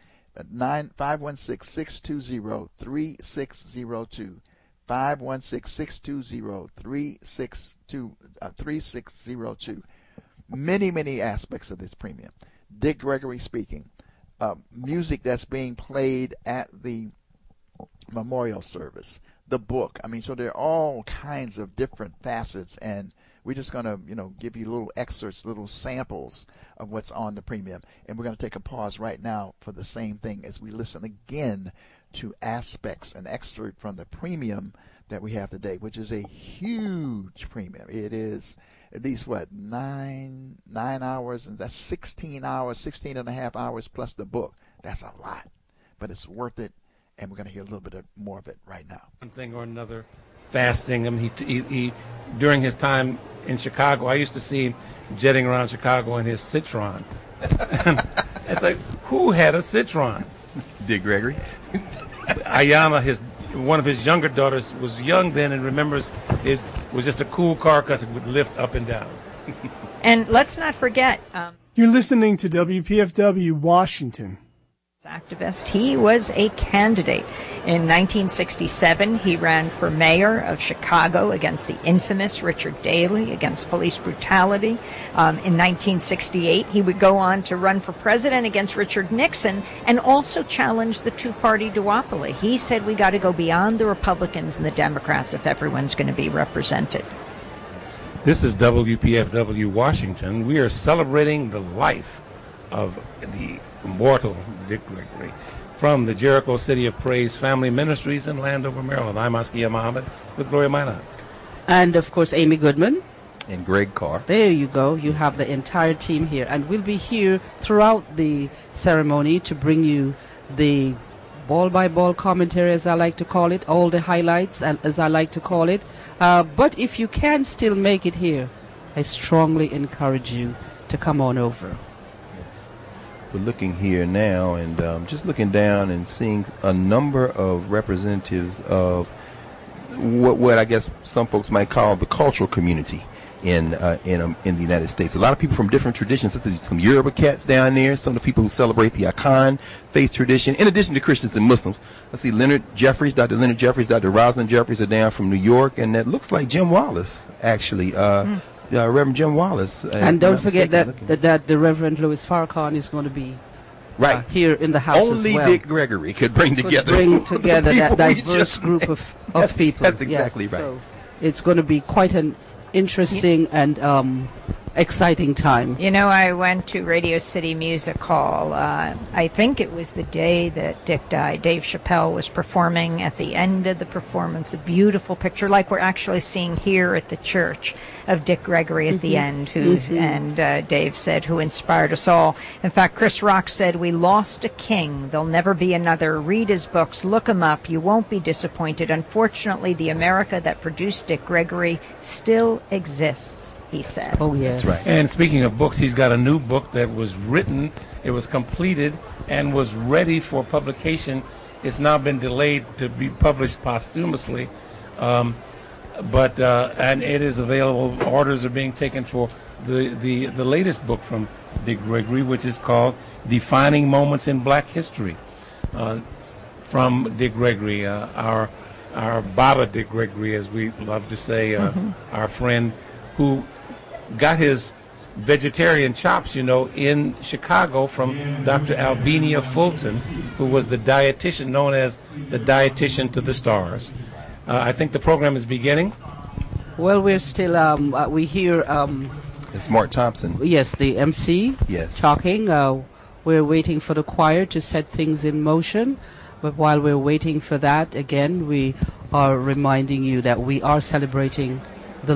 516-620-3602, 516-620-3602. Many aspects of this premium. Dick Gregory speaking. Music that's being played at the memorial service. The book. So there are all kinds of different facets, and we're just going to, give you little excerpts, little samples of what's on the premium. And we're going to take a pause right now for the same thing as we listen again to aspects, an excerpt from the premium that we have today, which is a huge premium. It is at least, 9 hours, and that's 16 and a half hours plus the book. That's a lot, but it's worth it, and we're going to hear a little bit more of it right now. One thing or another, fasting. He during his time in Chicago, I used to see him jetting around Chicago in his Citroen. It's like, who had a Citroen? Dick Gregory. Ayanna, one of his younger daughters, was young then and remembers it was just a cool car because it would lift up and down. And let's not forget... You're listening to WPFW Washington. Activist. He was a candidate. In 1967, he ran for mayor of Chicago against the infamous Richard Daley, against police brutality. In 1968, he would go on to run for president against Richard Nixon and also challenge the two-party duopoly. He said we got to go beyond the Republicans and the Democrats if everyone's going to be represented. This is WPFW Washington. We are celebrating the life of the immortal Dick Gregory from the Jericho City of Praise Family Ministries in Landover, Maryland. I'm Askia Muhammad with Gloria Minot. And, of course, Amy Goodman. And Greg Carr. There you go. You have the entire team here. And we'll be here throughout the ceremony to bring you the ball-by-ball commentary, as I like to call it, all the highlights, as I like to call it. But if you can still make it here, I strongly encourage you to come on over. We're looking here now and just looking down and seeing a number of representatives of what I guess some folks might call the cultural community in the United States. A lot of people from different traditions. Some Yoruba cats down there, some of the people who celebrate the Akan faith tradition, in addition to Christians and Muslims. Let's see, Dr. Leonard Jeffries, Dr. Rosalind Jeffries are down from New York, and that looks like Jim Wallace, actually. Reverend Jim Wallace. And don't forget that the Reverend Louis Farrakhan is going to be here in the house Only as well. Dick Gregory could bring together that diverse group of people. That's exactly right. So it's going to be quite an interesting and exciting time. You know, I went to Radio City Music Hall. I think it was the day that Dick died. Dave Chappelle was performing at the end of the performance. A beautiful picture, like we're actually seeing here at the church, of Dick Gregory at the end, and Dave said, who inspired us all. In fact, Chris Rock said, "We lost a king. There'll never be another. Read his books. Look him up. You won't be disappointed. Unfortunately, the America that produced Dick Gregory still exists," he said. Oh, yes. That's right. And speaking of books, he's got a new book that was written, it was completed, and was ready for publication. It's now been delayed to be published posthumously, and it is available. Orders are being taken for the latest book from Dick Gregory, which is called Defining Moments in Black History, from Dick Gregory, our Baba Dick Gregory, as we love to say, our friend who got his vegetarian chops, in Chicago from Dr. Alvenia Fulton, who was the dietitian, known as the dietitian to the stars. I think the program is beginning. Well, we're still, we hear... it's Mark Thompson. Yes, the MC. Yes. Talking. We're waiting for the choir to set things in motion. But while we're waiting for that, again, we are reminding you that we are celebrating the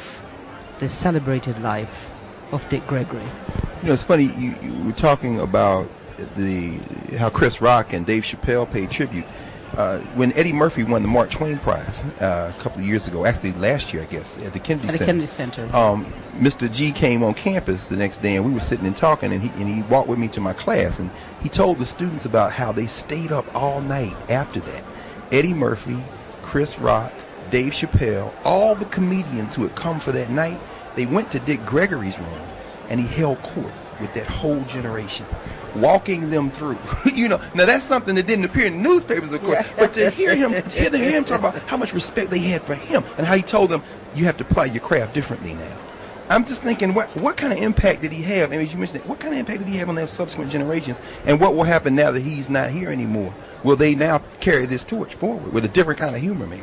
celebrated life of Dick Gregory. It's funny, you were talking about how Chris Rock and Dave Chappelle paid tribute. When Eddie Murphy won the Mark Twain Prize a couple of years ago, actually last year, I guess, at the Kennedy Center. Mr. G came on campus the next day, and we were sitting and talking, and he walked with me to my class, and he told the students about how they stayed up all night after that. Eddie Murphy, Chris Rock, Dave Chappelle, all the comedians who had come for that night, they went to Dick Gregory's room, and he held court with that whole generation, walking them through. Now that's something that didn't appear in the newspapers, of course, but to hear him talk about how much respect they had for him and how he told them, you have to apply your craft differently now. I'm just thinking, what kind of impact did he have? And as you mentioned, what kind of impact did he have on their subsequent generations? And what will happen now that he's not here anymore? Will they now carry this torch forward with a different kind of humor, maybe?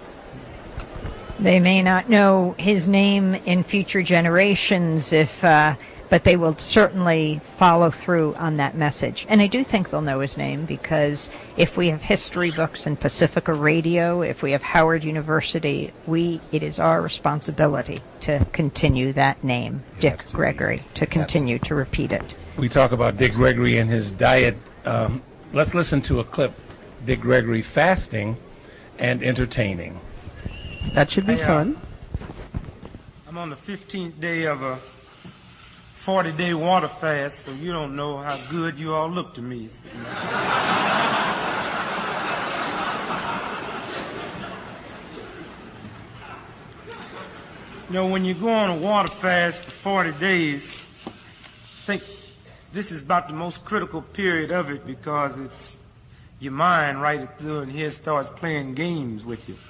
They may not know his name in future generations, but they will certainly follow through on that message. And I do think they'll know his name, because if we have history books and Pacifica Radio, if we have Howard University, it is our responsibility to continue that name, Dick Gregory, to continue to repeat it. We talk about Dick Gregory and his diet. Let's listen to a clip, Dick Gregory fasting and entertaining. That should be fun. I'm on the 15th day of a 40-day water fast, so you don't know how good you all look to me. When you go on a water fast for 40 days, I think this is about the most critical period of it, because it's your mind right through and here starts playing games with you.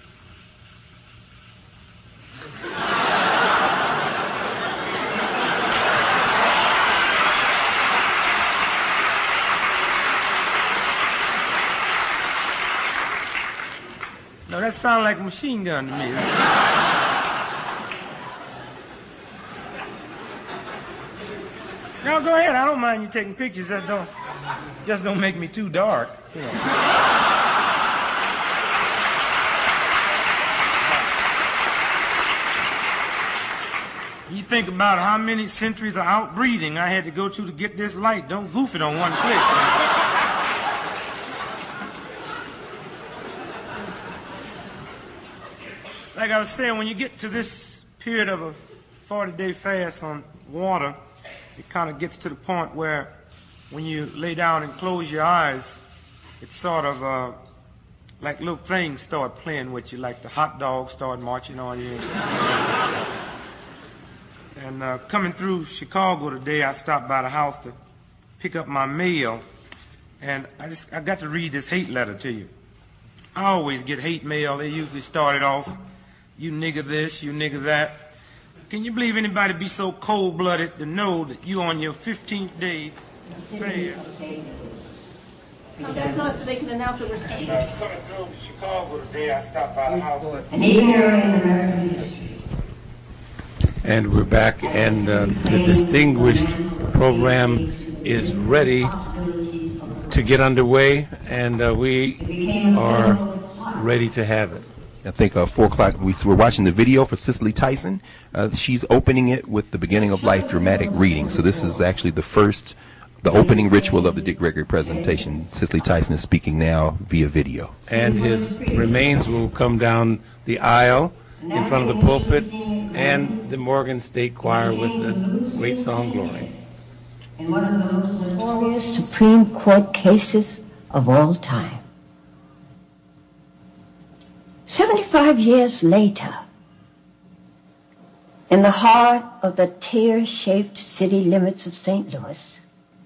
No, that sounds like a machine gun to me. No, go ahead. I don't mind you taking pictures. Just don't make me too dark. You think about how many centuries of outbreeding I had to go to get this light. Don't goof it on one click. Like I was saying, when you get to this period of a 40-day fast on water, it kind of gets to the point where when you lay down and close your eyes, it's sort of like little things start playing with you, like the hot dogs start marching on you. And coming through Chicago today, I stopped by the house to pick up my mail, and I got to read this hate letter to you. I always get hate mail. They usually start it off, you nigger this, you nigger that. Can you believe anybody be so cold-blooded to know that you on your 15th day fast? Tell us so they can announce that we're starting. Coming through Chicago today, I stopped by the house. An 8-year in American history. And we're back, and the distinguished program is ready to get underway, and we are ready to have it. I think 4 o'clock, we're watching the video for Cicely Tyson. She's opening it with the Beginning of Life dramatic reading. So this is actually the opening ritual of the Dick Gregory presentation. Cicely Tyson is speaking now via video. And his remains will come down the aisle in front of the pulpit and the Morgan State Choir with the great song Glory. In one of the most notorious Supreme Court cases of all time. 75 years later, in the heart of the tear-shaped city limits of St. Louis,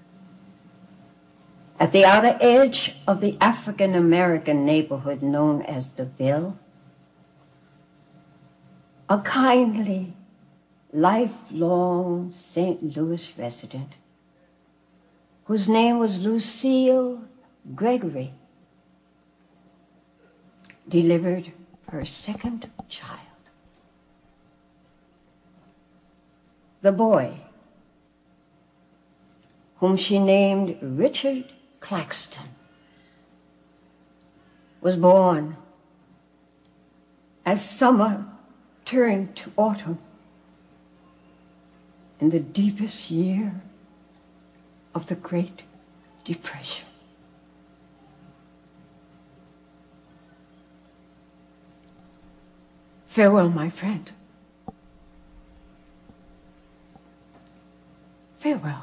at the outer edge of the African-American neighborhood known as the Ville, a kindly, lifelong St. Louis resident whose name was Lucille Gregory delivered her second child. The boy, whom she named Richard Claxton, was born as summer turned to autumn in the deepest year of the Great Depression. Farewell, my friend. Farewell.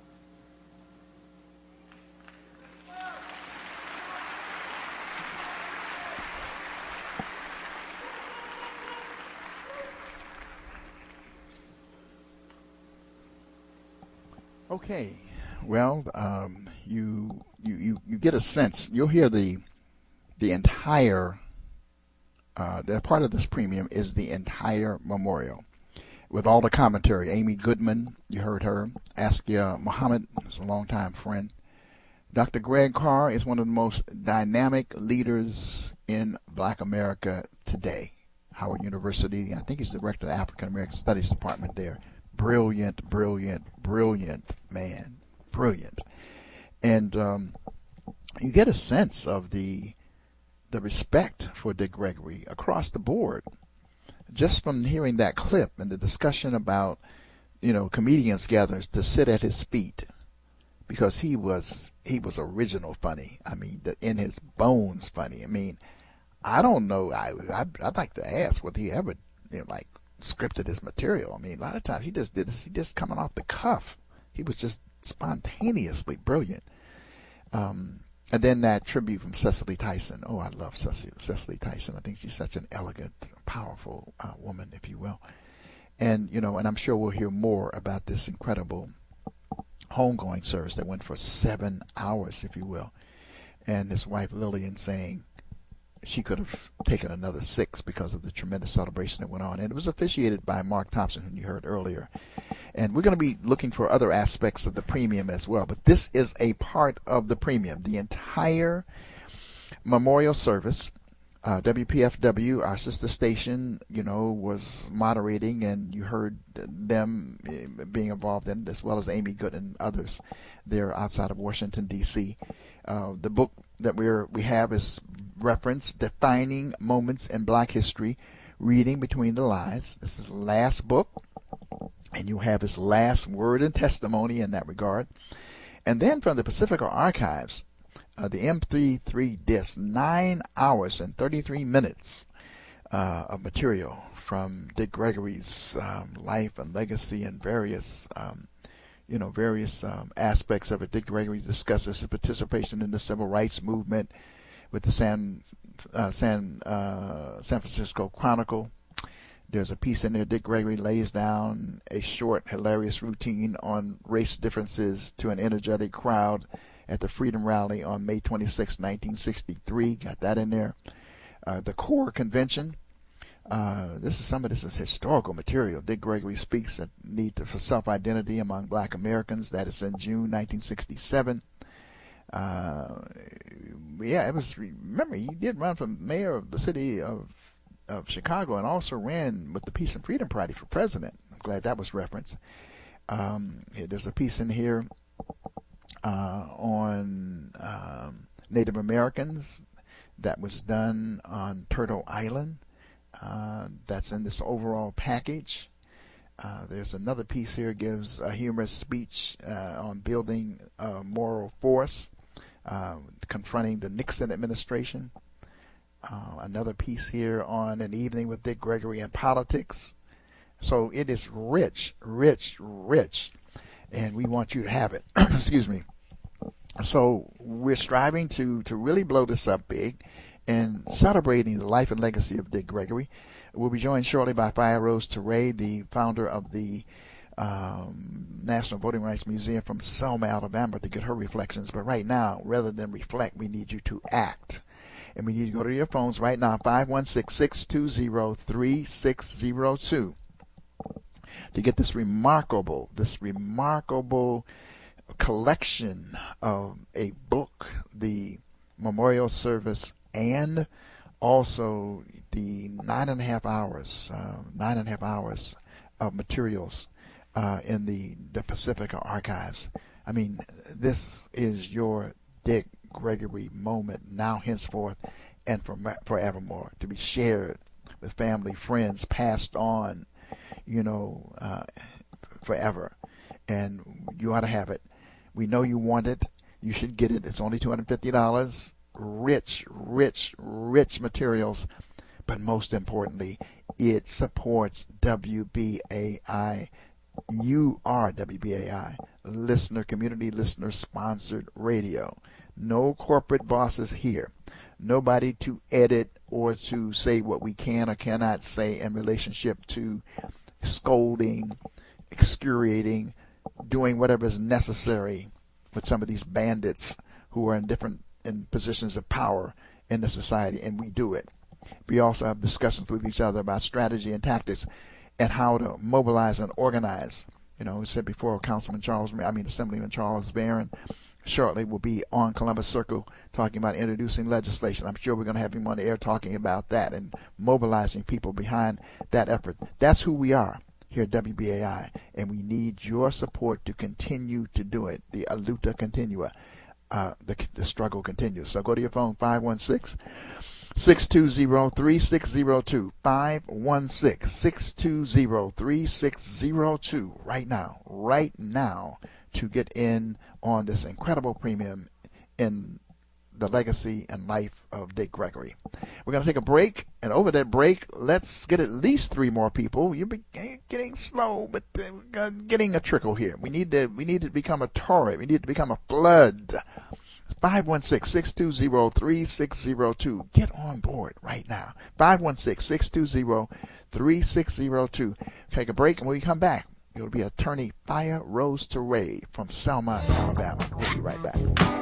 Okay, well, you get a sense. You'll hear the entire. The part of this premium is the entire memorial, with all the commentary. Amy Goodman, you heard her. Askia Muhammad is a longtime friend. Dr. Greg Carr is one of the most dynamic leaders in Black America today. Howard University, I think he's the director of the African American Studies Department there. Brilliant man. Brilliant. And you get a sense of the respect for Dick Gregory across the board, just from hearing that clip and the discussion about, comedians gathered to sit at his feet, because he was original funny. I mean, in his bones funny. I mean, I don't know. I'd like to ask whether he ever scripted his material. I mean, a lot of times he just coming off the cuff. He was just spontaneously brilliant. And then that tribute from Cicely Tyson. Oh, I love Cicely Tyson. I think she's such an elegant, powerful woman, if you will. And, and I'm sure we'll hear more about this incredible homegoing service that went for 7 hours, if you will. And his wife Lillian saying she could have taken another 6 because of the tremendous celebration that went on. And it was officiated by Mark Thompson, who you heard earlier. And we're going to be looking for other aspects of the premium as well. But this is a part of the premium. The entire memorial service, WPFW, our sister station, was moderating, and you heard them being involved in it, as well as Amy Good and others there outside of Washington, D.C. The book that we have is reference Defining Moments in Black History, Reading Between the Lines. This is the last book, and you have his last word and testimony in that regard. And then from the Pacifica Archives, the MP3 disc, 9 hours and 33 minutes of material from Dick Gregory's life and legacy and various aspects of it. Dick Gregory discusses his participation in the civil rights movement with the San Francisco Chronicle. There's a piece in there. Dick Gregory lays down a short, hilarious routine on race differences to an energetic crowd at the Freedom Rally on May 26, 1963. Got that in there. The Core Convention. Some of this is historical material. Dick Gregory speaks at need for self-identity among Black Americans. That is in June 1967. It was. Remember, he did run for mayor of the city of Chicago, and also ran with the Peace and Freedom Party for president. glad that was referenced. There's a piece in here on Native Americans that was done on Turtle Island. That's in this overall package. There's another piece here, gives a humorous speech on building moral force, confronting the Nixon administration. Another piece here on An Evening with Dick Gregory and Politics. So it is rich, rich, rich, and we want you to have it. Excuse me. So we're striving to really blow this up big and celebrating the life and legacy of Dick Gregory. We'll be joined shortly by Fire Rose Teray, the founder of the National Voting Rights Museum from Selma, Alabama, to get her reflections. But right now, rather than reflect, we need you to act. And we need to go to your phones right now, 516-620-3602, to get this remarkable collection of a book, the memorial service, and also the 9.5 hours of materials in the Pacifica Archives. I mean, this is your Dick Gregory moment now, henceforth, and forevermore, to be shared with family, friends, passed on, forever. And you ought to have it. We know you want it. You should get it. It's only $250. Rich, rich, rich materials. But most importantly, it supports WBAI. You are WBAI, community listener sponsored radio. No corporate bosses here. Nobody to edit or to say what we can or cannot say in relationship to scolding, excoriating, doing whatever is necessary with some of these bandits who are in positions of power in the society, and we do it. We also have discussions with each other about strategy and tactics and how to mobilize and organize. We said before, Assemblyman Charles Barron shortly will be on Columbus Circle talking about introducing legislation. I'm sure we're going to have him on the air talking about that and mobilizing people behind that effort. That's who we are here at WBAI, and we need your support to continue to do it. The Aluta continua. The struggle continues. So go to your phone, 516-620-3602, 516-620-3602 right now to get in on this incredible premium in the legacy and life of Dick Gregory. We're going to take a break, and over that break, let's get at least 3 more people. You're getting slow, but getting a trickle here. We need to become a torrent. We need to become a flood. 516-620-3602. Get on board right now. 516-620-3602. Take a break, and when we come back, it'll be attorney Fire Rose Teray from Selma, Alabama. We'll be right back.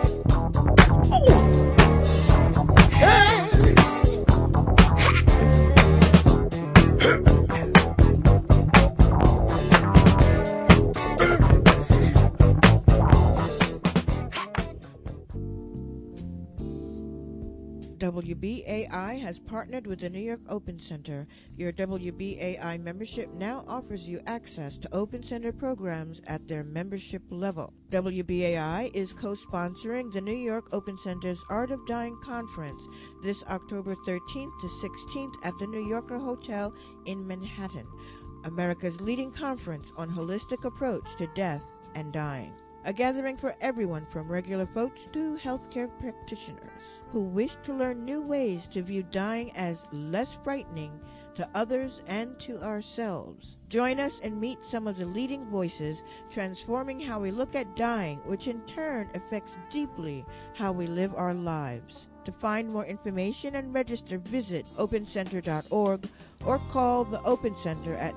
WBAI has partnered with the New York Open Center. Your WBAI membership now offers you access to Open Center programs at their membership level. WBAI is co-sponsoring the New York Open Center's Art of Dying Conference this October 13th to 16th at the New Yorker Hotel in Manhattan, America's leading conference on holistic approach to death and dying. A gathering for everyone from regular folks to healthcare practitioners who wish to learn new ways to view dying as less frightening to others and to ourselves. Join us and meet some of the leading voices transforming how we look at dying, which in turn affects deeply how we live our lives. To find more information and register, visit opencenter.org or call the Open Center at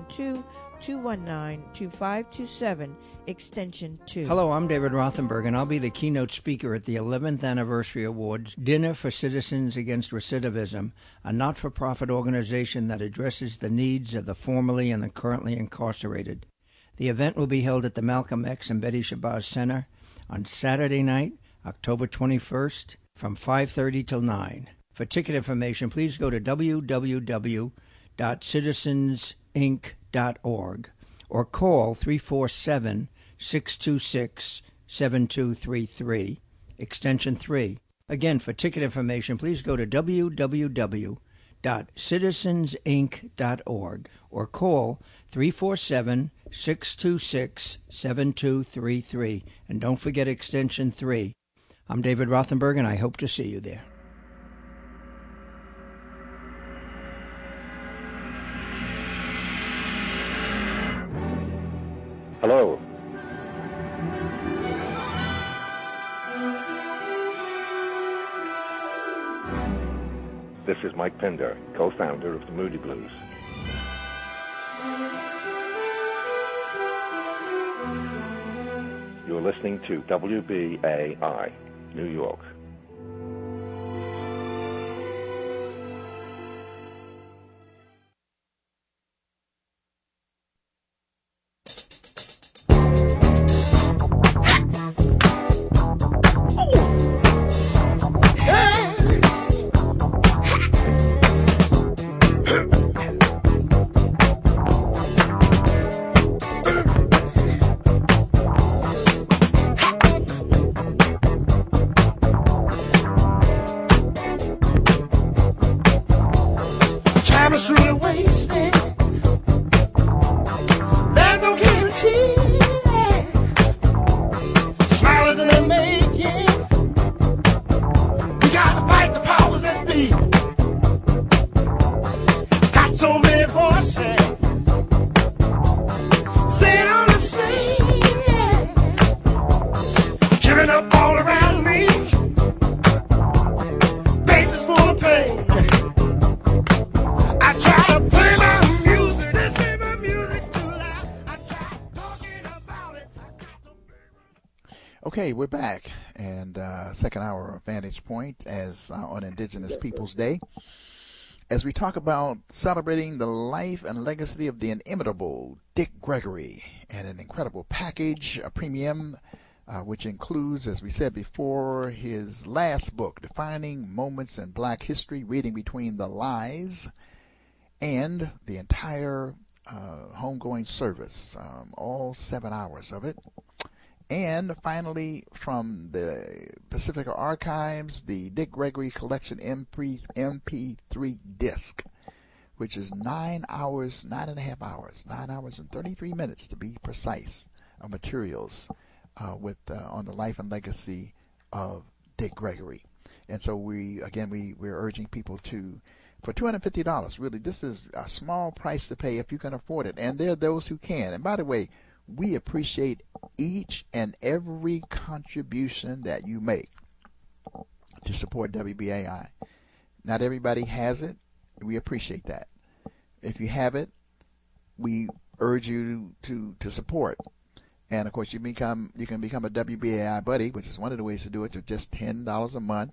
212-219-2527, extension 2. Hello, I'm David Rothenberg, and I'll be the keynote speaker at the 11th Anniversary Awards Dinner for Citizens Against Recidivism, a not-for-profit organization that addresses the needs of the formerly and the currently incarcerated. The event will be held at the Malcolm X and Betty Shabazz Center on Saturday night, October 21st, from 5:30 till 9. For ticket information, please go to www.dinnerforcitizens.org. www.citizensinc.org or call 347-626-7233, extension 3. Again, for ticket information, please go to www.citizensinc.org or call 347-626-7233. And don't forget extension 3. I'm David Rothenberg, and I hope to see you there. Hello. This is Mike Pinder, co-founder of the Moody Blues. You're listening to WBAI, New York. Okay, we're back, and second hour of Vantage Point as on Indigenous Peoples Day, as we talk about celebrating the life and legacy of the inimitable Dick Gregory, and an incredible package, a premium, which includes, as we said before, his last book, Defining Moments in Black History, Reading Between the Lies, and the entire homegoing service, all 7 hours of it. And finally, from the Pacifica Archives, the Dick Gregory Collection MP3 disc, which is 9 hours, 9.5 hours, 9 hours and 33 minutes to be precise, of materials on the life and legacy of Dick Gregory. And so we're urging people to, for $250, really, this is a small price to pay if you can afford it. And there are those who can. And by the way, we appreciate each and every contribution that you make to support WBAI. Not everybody has it. We appreciate that. If you have it, we urge you to support. And of course, you can become a WBAI buddy, which is one of the ways to do it, for just $10 a month,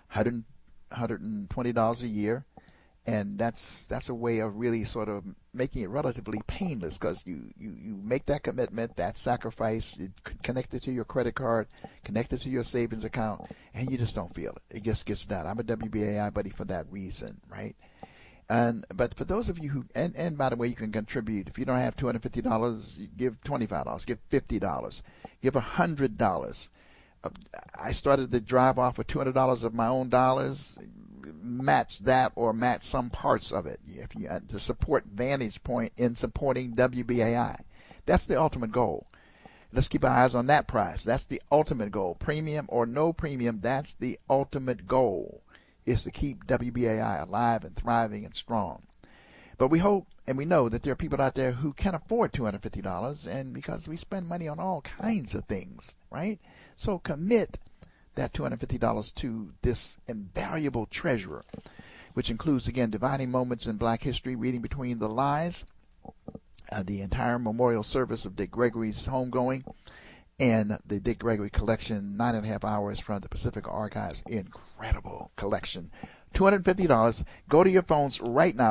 $120 a year. And that's a way of really sort of making it relatively painless, because you make that commitment, that sacrifice, you connect it to your credit card, connect it to your savings account, and you just don't feel it. It just gets done. I'm a WBAI buddy for that reason, right? But for those of you who, and by the way, you can contribute. If you don't have $250, you give $25, give $50, give $100. I started the drive off with $200 of my own dollars. Match that or match some parts of it if you to support Vantage Point in supporting WBAI. That's the ultimate goal. Let's keep our eyes on that prize. That's the ultimate goal. Premium or no premium, that's the ultimate goal, is to keep WBAI alive and thriving and strong. But we hope and we know that there are people out there who can afford $250, and because we spend money on all kinds of things, right? So commit that $250 to this invaluable treasure, which includes, again, Dividing Moments in Black History, Reading Between the Lies, the entire memorial service of Dick Gregory's homegoing, and the Dick Gregory Collection, 9.5 hours from the Pacifica Archives. Incredible collection. $250. Go to your phones right now,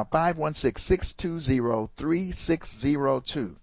516-620-3602.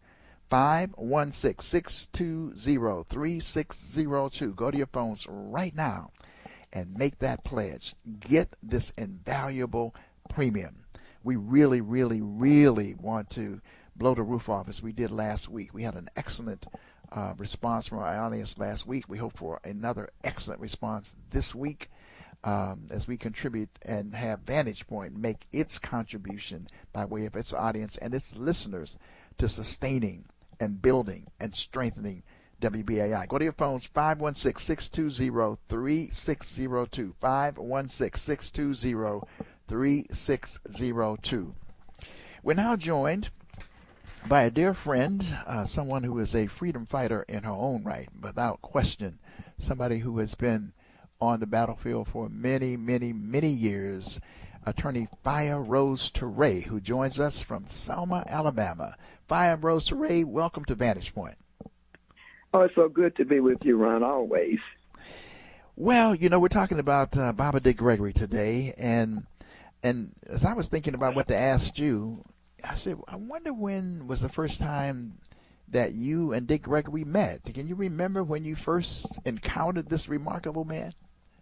516-620-3602. Go to your phones right now and make that pledge. Get this invaluable premium. we really, really, really want to blow the roof off as we did last week. We had an excellent response from our audience last week. We hope for another excellent response this week as we contribute and have Vantage Point make its contribution by way of its audience and its listeners to sustaining and building and strengthening WBAI. Go to your phones, 516-620-3602, 516-620-3602. We're now joined by a dear friend, someone who is a freedom fighter in her own right, without question, somebody who has been on the battlefield for many, many, many years, Attorney Faya Rose Toure, who joins us from Selma, Alabama. Faya Rose Toure, welcome to Vantage Point. Oh, it's so good to be with you, Ron, always. Well, you know, we're talking about Baba Dick Gregory today, and as I was thinking about what to ask you, I said, I wonder when was the first time that you and Dick Gregory met. Can you remember when you first encountered this remarkable man?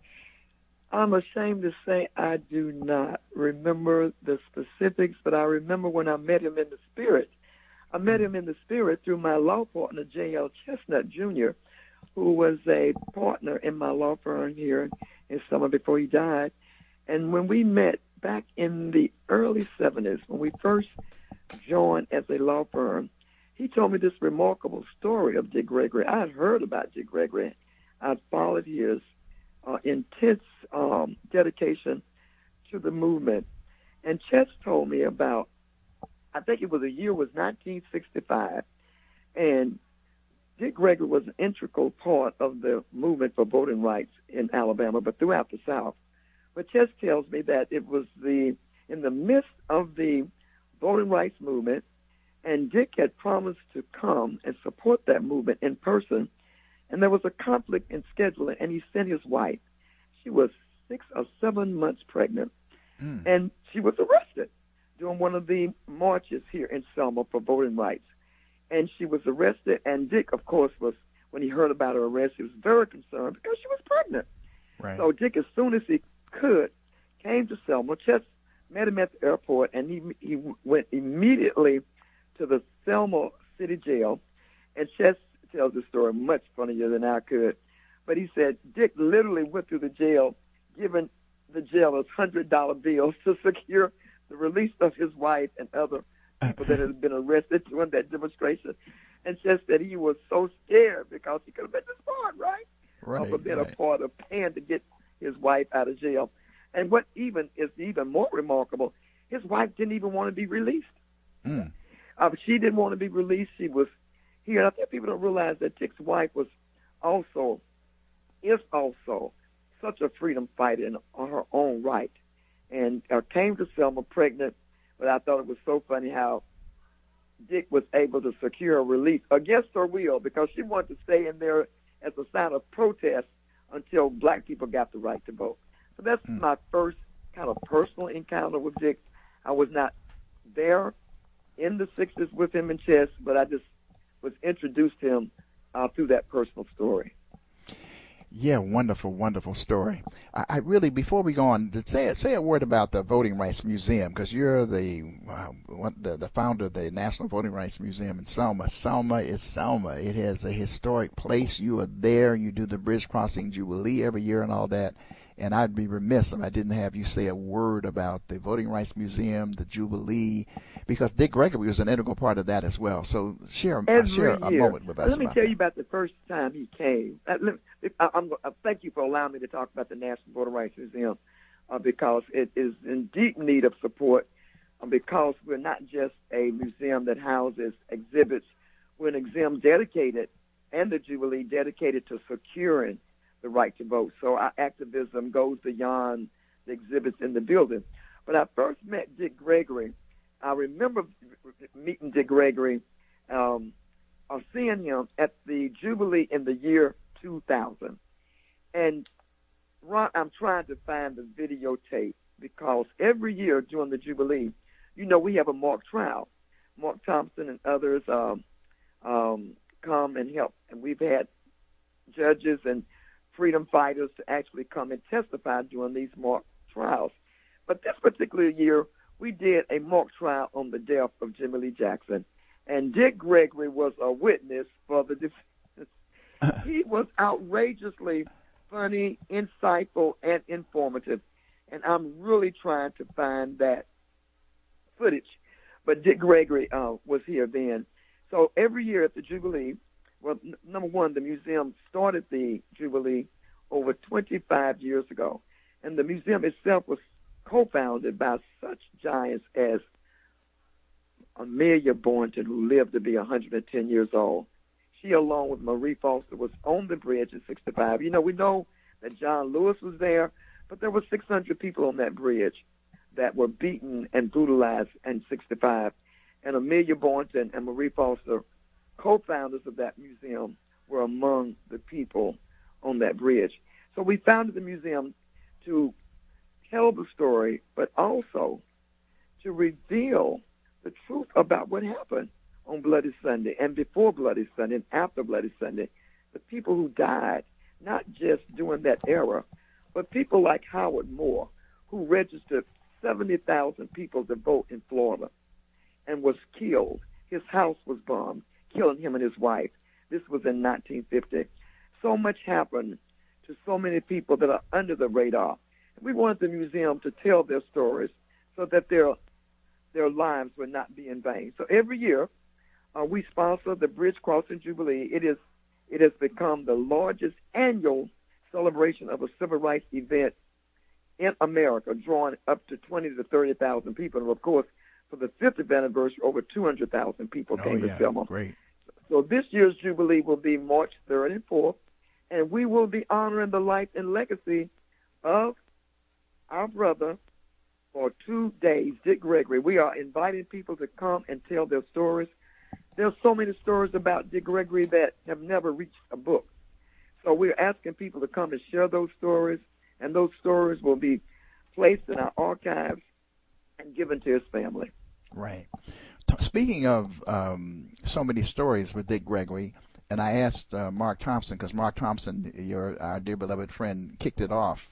I'm ashamed to say I do not remember the specifics, but I remember when I met him in the spirit. I met him in the spirit through my law partner, J.L. Chestnut, Jr., who was a partner in my law firm here in Selma before he died. And when we met back in the early 70s, when we first joined as a law firm, he told me this remarkable story of Dick Gregory. I had heard about Dick Gregory. I'd followed his intense dedication to the movement. And Chess told me about, I think the year was 1965, and Dick Gregory was an integral part of the movement for voting rights in Alabama, but throughout the South. But Chess tells me that it was in the midst of the voting rights movement, and Dick had promised to come and support that movement in person, and there was a conflict in scheduling, and he sent his wife. She was 6 or 7 months pregnant, and she was arrested during one of the marches here in Selma for voting rights. And she was arrested, and Dick, of course, when he heard about her arrest, he was very concerned because she was pregnant. Right. So Dick, as soon as he could, came to Selma. Chess met him at the airport, and he went immediately to the Selma City Jail. And Chess tells the story much funnier than I could. But he said Dick literally went through the jail, giving the jailers $100 bills to secure the release of his wife and other people that had been arrested during that demonstration. And Chess said he was so scared because he could have been disbarred, right? For being a part of paying to get his wife out of jail. And what is even more remarkable, his wife didn't even want to be released. She didn't want to be released. She was here. I think people don't realize that Dick's wife is also such a freedom fighter in her own right, and came to Selma pregnant. But I thought it was so funny how Dick was able to secure a release against her will because she wanted to stay in there as a sign of protest until black people got the right to vote. So that's my first kind of personal encounter with Dick. I was not there in the 60s with him in Chess, but I just was introduced to him through that personal story. Yeah, wonderful, wonderful story. I really, before we go on, say a word about the Voting Rights Museum, because you're the founder of the National Voting Rights Museum in Selma. Selma is Selma. It has a historic place. You are there. You do the Bridge Crossing Jubilee every year and all that. And I'd be remiss if I didn't have you say a word about the Voting Rights Museum, the Jubilee, because Dick Gregory was an integral part of that as well. So share a moment with us. Let me tell you about the first time he came. Thank you for allowing me to talk about the National Voting Rights Museum because it is in deep need of support because we're not just a museum that houses exhibits. We're an museum dedicated, and the Jubilee dedicated to securing the right to vote. So our activism goes beyond the exhibits in the building. But I first met Dick Gregory. I remember meeting Dick Gregory, seeing him at the Jubilee in the year 2000. And Ron, I'm trying to find the videotape because every year during the Jubilee, we have a mock trial. Mark Thompson and others come and help. And we've had judges and freedom fighters to actually come and testify during these mock trials. But this particular year, we we did a mock trial on the death of Jimmy Lee Jackson, and Dick Gregory was a witness for the defense. He was outrageously funny, insightful, and informative, and I'm really trying to find that footage. But Dick Gregory was here then. So every year at the Jubilee, well, number one, the museum started the Jubilee over 25 years ago, and the museum itself was co-founded by such giants as Amelia Boynton, who lived to be 110 years old. She, along with Marie Foster, was on the bridge at 65. You know, we know that John Lewis was there, but there were 600 people on that bridge that were beaten and brutalized in 65. And Amelia Boynton and Marie Foster, co-founders of that museum, were among the people on that bridge. So we founded the museum to tell the story, but also to reveal the truth about what happened on Bloody Sunday and before Bloody Sunday and after Bloody Sunday. The people who died, not just during that era, but people like Howard Moore, who registered 70,000 people to vote in Florida and was killed. His house was bombed, killing him and his wife. This was in 1950. So much happened to so many people that are under the radar. We wanted the museum to tell their stories so that their lives would not be in vain. So every year, we sponsor the Bridge Crossing Jubilee. It has become the largest annual celebration of a civil rights event in America, drawing up to 20 to 30,000 people. And of course, for the 50th anniversary, over 200,000 people came to Selma. Great. So this year's Jubilee will be March 3rd and 4th, and we will be honoring the life and legacy of our brother for 2 days, Dick Gregory. We are inviting people to come and tell their stories. There's so many stories about Dick Gregory that have never reached a book. So we're asking people to come and share those stories, and those stories will be placed in our archives and given to his family. Right. Speaking of so many stories with Dick Gregory, and I asked Mark Thompson, because Mark Thompson, our dear beloved friend, kicked it off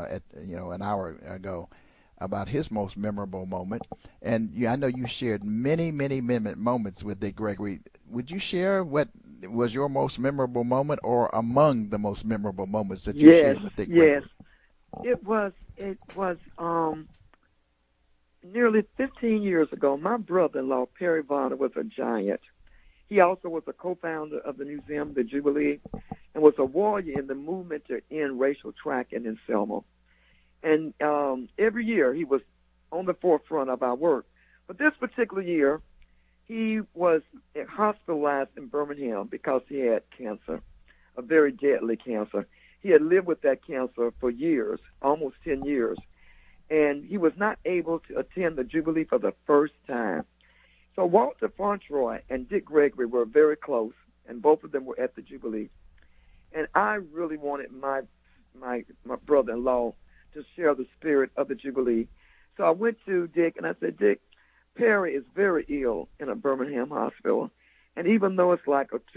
an hour ago about his most memorable moment. And I know you shared many, many moments with Dick Gregory. Would you share what was your most memorable moment, or among the most memorable moments that you shared with Dick Gregory? It was nearly 15 years ago. My brother-in-law, Perry Varner, was a giant. He also was a co-founder of the museum, the Jubilee, and was a warrior in the movement to end racial tracking in Selma. And every year he was on the forefront of our work. But this particular year, he was hospitalized in Birmingham because he had cancer, a very deadly cancer. He had lived with that cancer for years, almost 10 years. And he was not able to attend the Jubilee for the first time. So Walter Fauntroy and Dick Gregory were very close, and both of them were at the Jubilee. And I really wanted my brother-in-law to share the spirit of the Jubilee. So I went to Dick, and I said, Dick, Perry is very ill in a Birmingham hospital. And even though it's like a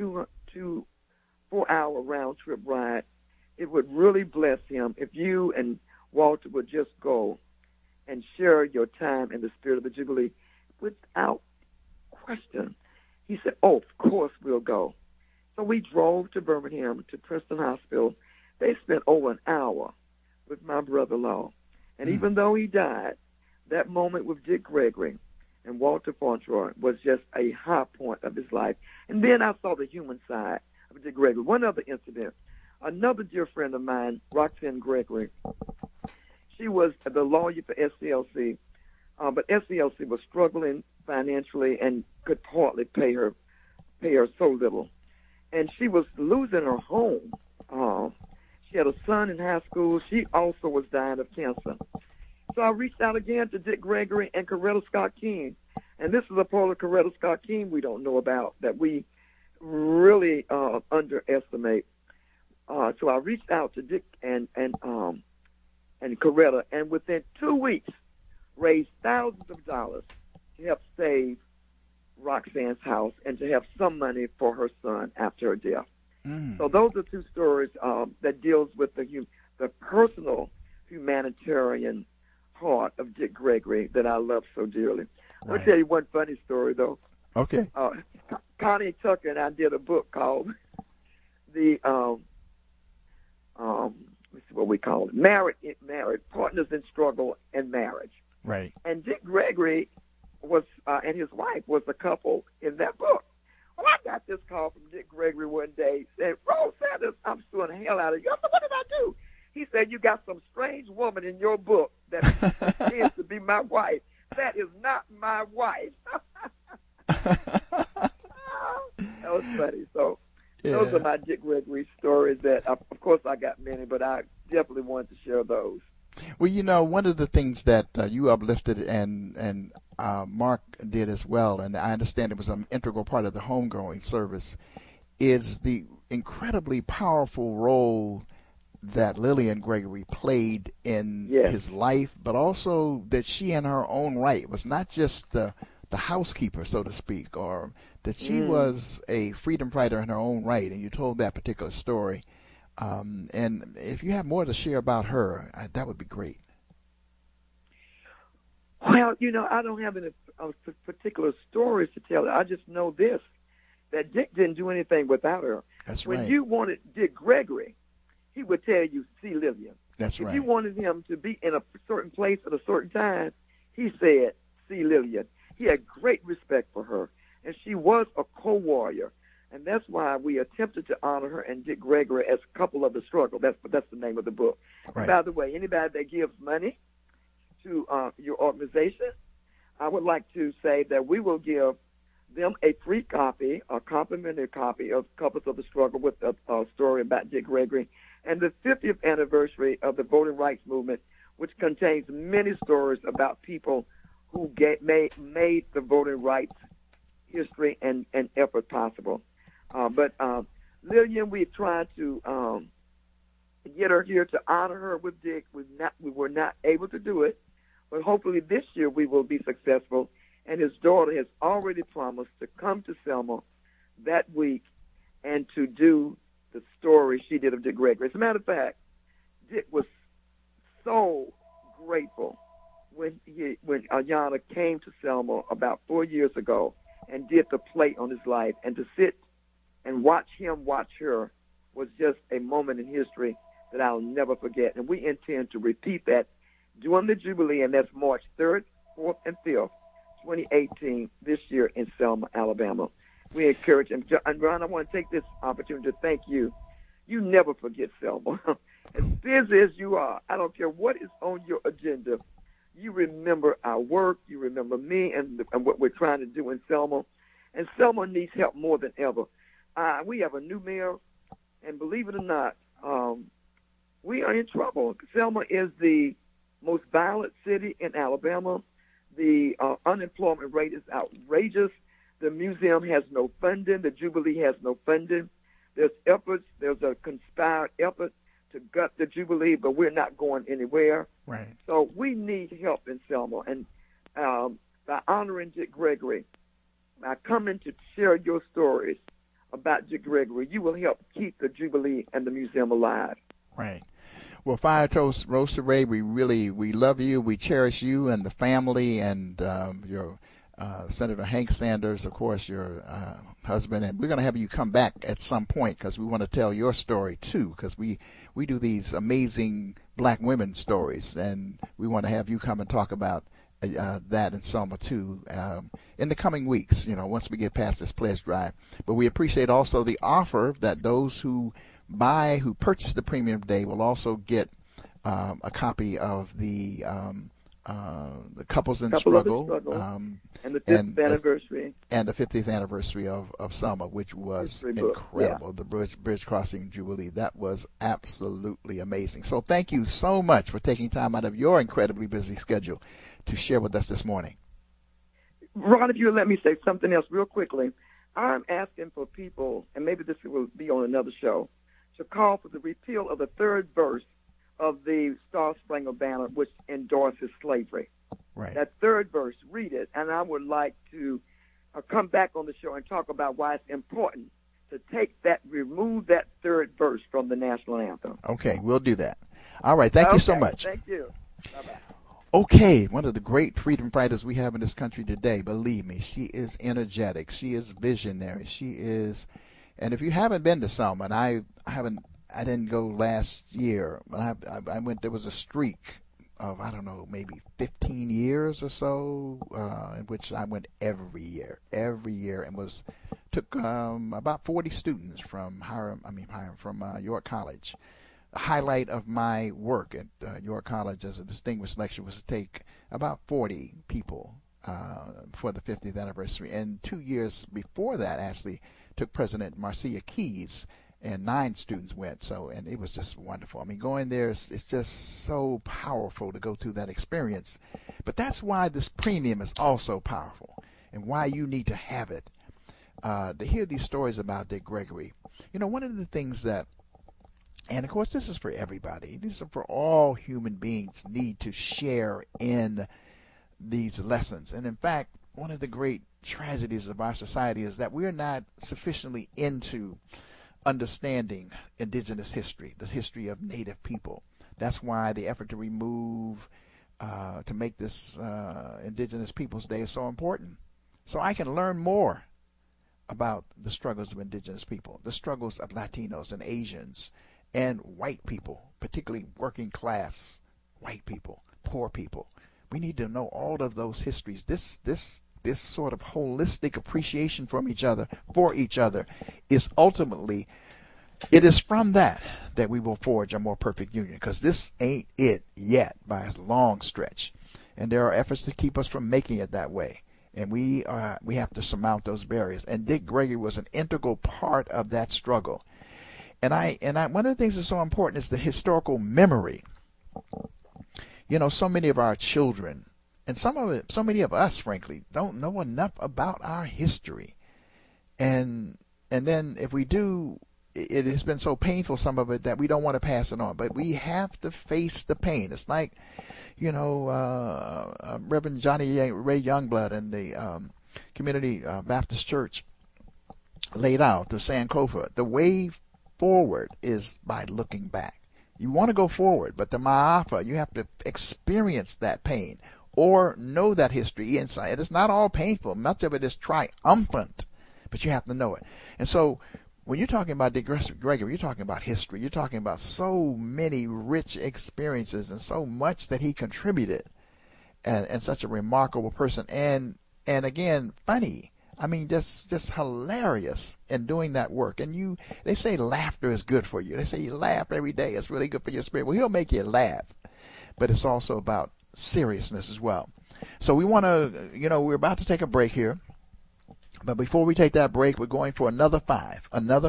4-hour round-trip ride, it would really bless him if you and Walter would just go and share your time in the spirit of the Jubilee. Without question, he said, oh, of course we'll go. So we drove to Birmingham, to Preston Hospital. They spent over an hour with my brother-in-law. And even though he died, that moment with Dick Gregory and Walter Fauntroy was just a high point of his life. And then I saw the human side of Dick Gregory. One other incident. Another dear friend of mine, Roxanne Gregory, she was the lawyer for SCLC, but SCLC was struggling financially and could hardly pay her so little. And she was losing her home. She had a son in high school. She also was dying of cancer. So I reached out again to Dick Gregory and Coretta Scott King. And this is a part of Coretta Scott King we don't know about that we really underestimate. So I reached out to Dick and Coretta, and within 2 weeks, raised thousands of dollars to help save Roxanne's house and to have some money for her son after her death. So those are two stories that deals with the personal humanitarian part of Dick Gregory that I love so dearly. Right. I'll tell you one funny story, though. Okay. Connie Tucker and I did a book called the let's see what we call it, Married Partners in Struggle and Marriage. Right. And Dick Gregory was and his wife was a couple in that book. Well, I got this call from Dick Gregory one day saying, "Rose Sanders, I'm suing the hell out of you." I said, "What did I do?" He said, "You got some strange woman in your book that pretends to be my wife. That is not my wife." That was funny. So those are my Dick Gregory stories that, of course, I got many, but I definitely wanted to share those. Well, you know, one of the things that you uplifted and Mark did as well, and I understand it was an integral part of the homegoing service, is the incredibly powerful role that Lillian Gregory played in his life, but also that she in her own right was not just the housekeeper, so to speak, or that she was a freedom fighter in her own right, and you told that particular story. And if you have more to share about her, that would be great. Well, you know, I don't have any particular stories to tell. I just know this, that Dick didn't do anything without her. That's right. When you wanted Dick Gregory, he would tell you, "See Lillian." That's right. If you wanted him to be in a certain place at a certain time, he said, "See Lillian." He had great respect for her, and she was a co-warrior. And that's why we attempted to honor her and Dick Gregory as a couple of the struggle. That's the name of the book. Right. By the way, anybody that gives money to your organization, I would like to say that we will give them a free copy, a complimentary copy of Couples of the Struggle with a story about Dick Gregory, and the 50th anniversary of the Voting Rights Movement, which contains many stories about people who made the voting rights history and effort possible. But Lillian, we tried to get her here to honor her with Dick. We were not able to do it, but hopefully this year we will be successful. And his daughter has already promised to come to Selma that week and to do the story she did of Dick Gregory. As a matter of fact, Dick was so grateful when Ayanna came to Selma about 4 years ago and did the play on his life, and to sit and watch him watch her was just a moment in history that I'll never forget. And we intend to repeat that during the Jubilee, and that's March 3rd, 4th, and 5th, 2018, this year in Selma, Alabama. We encourage him. And Ron, I want to take this opportunity to thank you. You never forget Selma. As busy as you are, I don't care what is on your agenda, you remember our work, you remember me and what we're trying to do in Selma. And Selma needs help more than ever. We have a new mayor, and believe it or not, we are in trouble. Selma is the most violent city in Alabama. The unemployment rate is outrageous. The museum has no funding. The Jubilee has no funding. There's a conspired effort to gut the Jubilee, but we're not going anywhere. Right. So we need help in Selma. And by honoring Dick Gregory, by coming to share your stories about Dick Gregory, you will help keep the Jubilee and the museum alive. Right. Well, Fire Toast Rosa Ray, we love you. We cherish you and the family and your Senator Hank Sanders, of course, your husband. And we're going to have you come back at some point because we want to tell your story, too, because we do these amazing black women stories, and we want to have you come and talk about that in Selma, too, in the coming weeks, once we get past this pledge drive. But we appreciate also the offer that those who purchase the premium day will also get a copy of the Couples in Struggle and the 50th anniversary. And the 50th anniversary of Selma, which was incredible. Yeah. The Bridge Crossing Jubilee. That was absolutely amazing. So thank you so much for taking time out of your incredibly busy schedule to share with us this morning. Ron, if you would let me say something else real quickly. I'm asking for people, and maybe this will be on another show, to call for the repeal of the third verse of the Star Spangled Banner, which endorses slavery. Right. That third verse, read it, and I would like to come back on the show and talk about why it's important to remove that third verse from the national anthem. Okay, we'll do that. All right, thank you so much. Thank you. Bye-bye. Okay, one of the great freedom fighters we have in this country today. Believe me, she is energetic. She is visionary. She is, and if you haven't been to Selma, and I didn't go last year, but I went. There was a streak of, I don't know, maybe 15 years or so, in which I went every year, and took about 40 students from York College. The highlight of my work at York College as a distinguished lecturer was to take about 40 people for the 50th anniversary. And 2 years before that, actually, took President Marcia Keys, and 9 students went. And it was just wonderful. I mean, going there, it's just so powerful to go through that experience. But that's why this premium is also powerful, and why you need to have it. To hear these stories about Dick Gregory. You know, one of the things that, and of course this is for everybody, these are for all human beings, need to share in these lessons. And in fact, one of the great tragedies of our society is that we're not sufficiently into understanding indigenous history, the history of Native people. That's why the effort to make this Indigenous Peoples Day is so important. So I can learn more about the struggles of indigenous people, the struggles of Latinos and Asians and white people, particularly working class white people, poor people. We need to know all of those histories. This sort of holistic appreciation from each other, for each other, is ultimately, it is from that we will forge a more perfect union, because this ain't it yet by a long stretch. And there are efforts to keep us from making it that way. And we have to surmount those barriers. And Dick Gregory was an integral part of that struggle. And one of the things that's so important is the historical memory. You know, so many of our children, and so many of us, frankly, don't know enough about our history. And then if we do, it has been so painful, some of it, that we don't want to pass it on. But we have to face the pain. It's like, you know, Reverend Johnny Ray Youngblood and the Community Baptist Church laid out the Sankofa. The way forward is by looking back. You want to go forward, but the Ma'afa, you have to experience that pain or know that history inside. It's not all painful. Much of it is triumphant, but you have to know it. And so when you're talking about Dick Gregory, you're talking about history. You're talking about so many rich experiences and so much that he contributed, and such a remarkable person. And again, funny. I mean, just hilarious in doing that work. And they say laughter is good for you. They say you laugh every day. It's really good for your spirit. Well, he'll make you laugh, but it's also about seriousness as well. So we want to, we're about to take a break here. But before we take that break, we're going for another five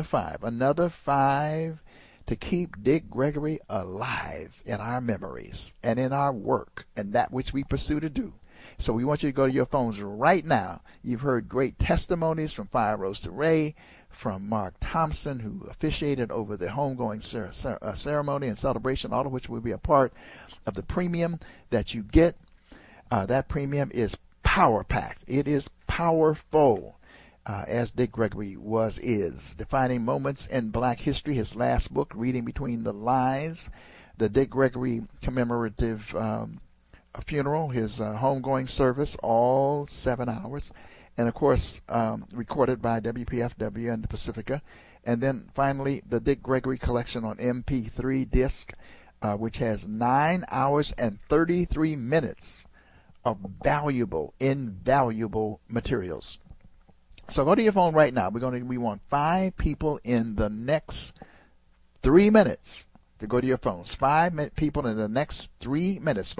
to keep Dick Gregory alive in our memories and in our work and that which we pursue to do. So we want you to go to your phones right now. You've heard great testimonies from Fire Rose to Ray, from Mark Thompson, who officiated over the homegoing ceremony and celebration, all of which will be a part of the premium that you get. That premium is power-packed. It is powerful. As Dick Gregory is. Defining Moments in Black History, his last book, Reading Between the Lines, the Dick Gregory commemorative funeral, his homegoing service, all 7 hours, and of course recorded by WPFW and the Pacifica. And then finally, the Dick Gregory collection on MP3 disc, which has 9 hours and 33 minutes of invaluable materials. So go to your phone right now. We want 5 people in the next 3 minutes to go to your phones. 5 people in the next 3 minutes.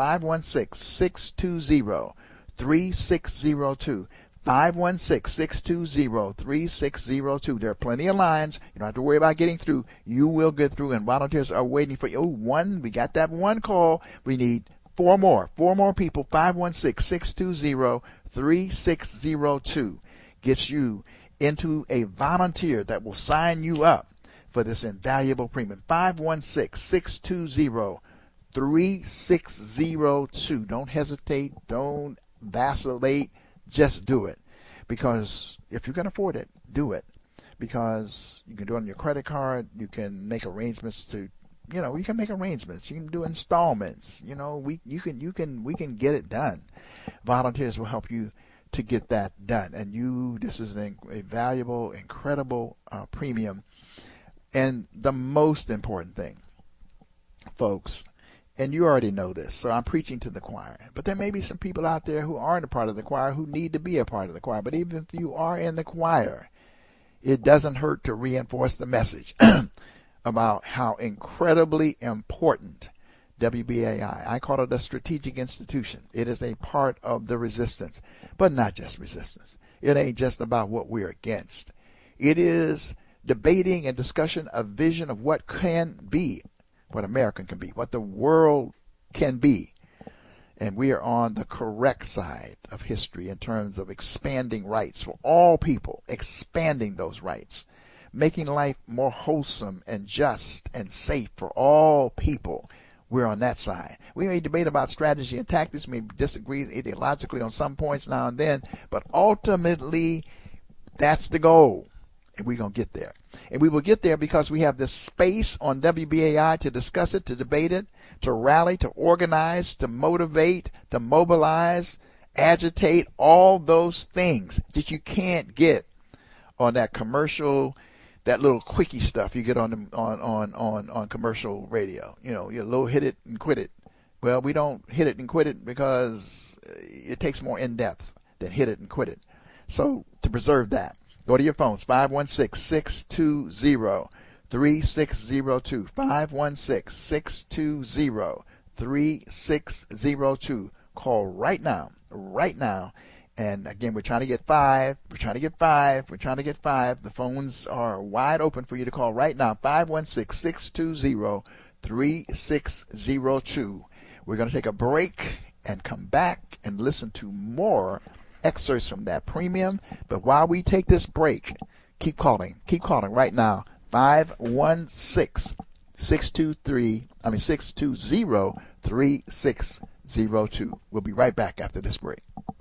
516-620-3602. 516-620-3602. There are plenty of lines. You don't have to worry about getting through. You will get through, and volunteers are waiting for you. We got that one call. We need 4 more. 4 more people. 516-620-3602. Gets you into a volunteer that will sign you up for this invaluable premium. 516-620-3602. Don't hesitate. Don't vacillate. Just do it. Because if you can afford it, do it. Because you can do it on your credit card. You can make arrangements to, we can make arrangements. You can do installments. We can get it done. Volunteers will help you to get that done. And this is a valuable, incredible premium. And the most important thing, folks, and you already know this, so I'm preaching to the choir, but there may be some people out there who aren't a part of the choir who need to be a part of the choir. But even if you are in the choir, it doesn't hurt to reinforce the message about how incredibly important WBAI. I call it a strategic institution. It is a part of the resistance, but not just resistance. It ain't just about what we're against. It is debating and discussion a vision of what can be, what America can be, what the world can be. And we are on the correct side of history in terms of expanding rights for all people, expanding those rights, making life more wholesome and just and safe for all people. We're on that side. We may debate about strategy and tactics, we may disagree ideologically on some points now and then, but ultimately that's the goal. And we're going to get there. And we will get there because we have this space on WBAI to discuss it, to debate it, to rally, to organize, to motivate, to mobilize, agitate, all those things that you can't get on that commercial, that little quickie stuff you get on commercial radio. Your little hit it and quit it. Well, we don't hit it and quit it because it takes more in depth than hit it and quit it. So to preserve that, go to your phones, 516-620-3602, 516-620-3602. Call right now. And again, we're trying to get five. The phones are wide open for you to call right now, 516-620-3602. We're going to take a break and come back and listen to more excerpts from that premium. But while we take this break, keep calling right now, 516-620-3602. We'll be right back after this break.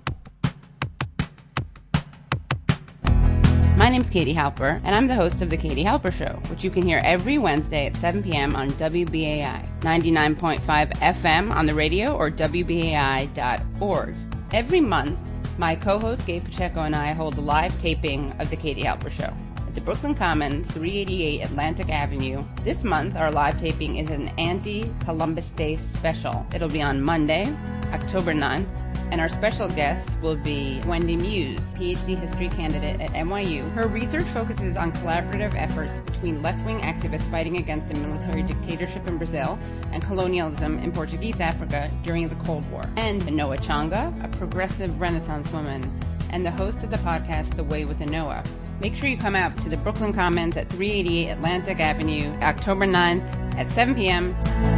My name's Katie Halper, and I'm the host of The Katie Halper Show, which you can hear every Wednesday at 7 p.m. on WBAI, 99.5 FM on the radio or WBAI.org. Every month, my co-host Gabe Pacheco and I hold a live taping of The Katie Halper Show at the Brooklyn Commons, 388 Atlantic Avenue. This month, our live taping is an anti-Columbus Day special. It'll be on Monday, October 9th, and our special guest will be Wendy Muse, PhD history candidate at NYU. Her research focuses on collaborative efforts between left-wing activists fighting against the military dictatorship in Brazil and colonialism in Portuguese Africa during the Cold War. And Noah Changa, a progressive Renaissance woman, and the host of the podcast The Way with the Noah. Make sure you come out to the Brooklyn Commons at 388 Atlantic Avenue, October 9th at 7 p.m.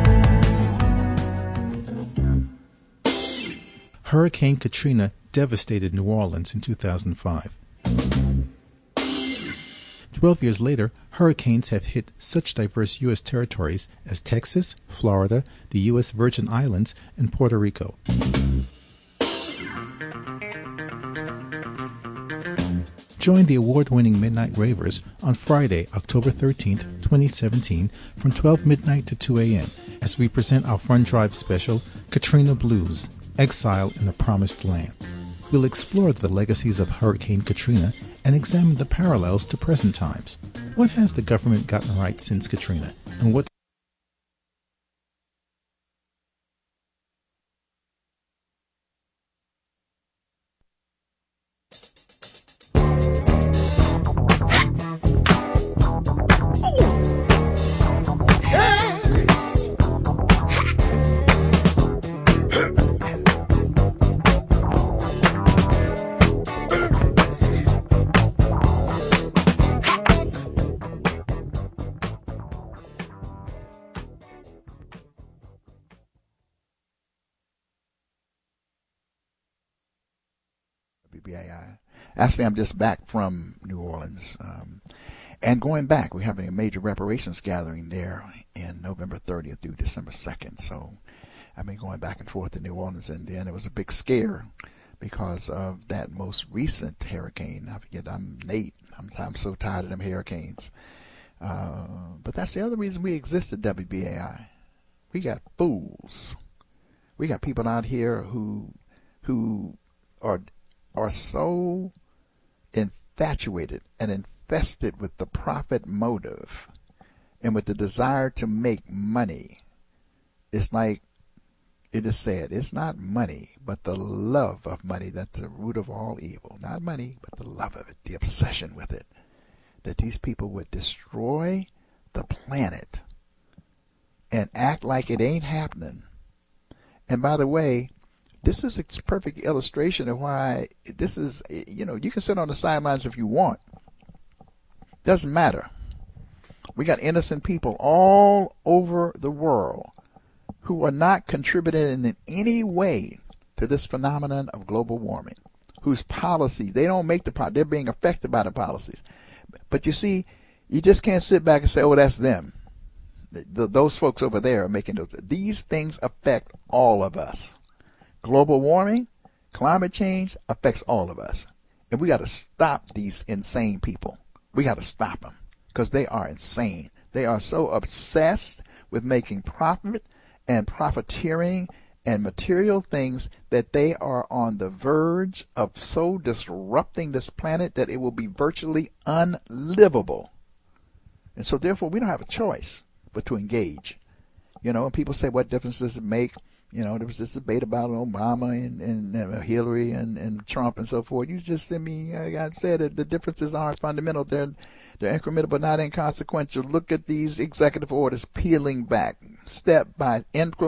Hurricane Katrina devastated New Orleans in 2005. 12 years later, hurricanes have hit such diverse U.S. territories as Texas, Florida, the U.S. Virgin Islands, and Puerto Rico. Join the award-winning Midnight Ravers on Friday, October 13th, 2017, from 12 midnight to 2 a.m. as we present our Fun Drive special, Katrina Blues, Exile in the Promised Land. We'll explore the legacies of Hurricane Katrina and examine the parallels to present times. What has the government gotten right since Katrina, and what WBAI. Actually, I'm just back from New Orleans. And going back, we're having a major reparations gathering there in November 30th through December 2nd. So I've been going back and forth to New Orleans, and then it was a big scare because of that most recent hurricane. I forget, I'm Nate. I'm so tired of them hurricanes. But that's the other reason we exist at WBAI. We got fools. We got people out here who are so infatuated and infested with the profit motive and with the desire to make money. It's like it is said, it's not money, but the love of money that's the root of all evil. Not money, but the love of it, the obsession with it. That these people would destroy the planet and act like it ain't happening. And by the way, this is a perfect illustration of why this is, you can sit on the sidelines if you want. Doesn't matter. We got innocent people all over the world who are not contributing in any way to this phenomenon of global warming, whose policies, they don't make they're being affected by the policies. But you see, you just can't sit back and say, oh, that's them. Those folks over there are making those. These things affect all of us. Global warming, climate change affects all of us. And we got to stop these insane people. We got to stop them because they are insane. They are so obsessed with making profit and profiteering and material things that they are on the verge of so disrupting this planet that it will be virtually unlivable. And so therefore we don't have a choice but to engage. And people say, what difference does it make? There was this debate about Obama and Hillary and Trump and so forth. You just, I said that the differences aren't fundamental. They're incremental but not inconsequential. Look at these executive orders peeling back step by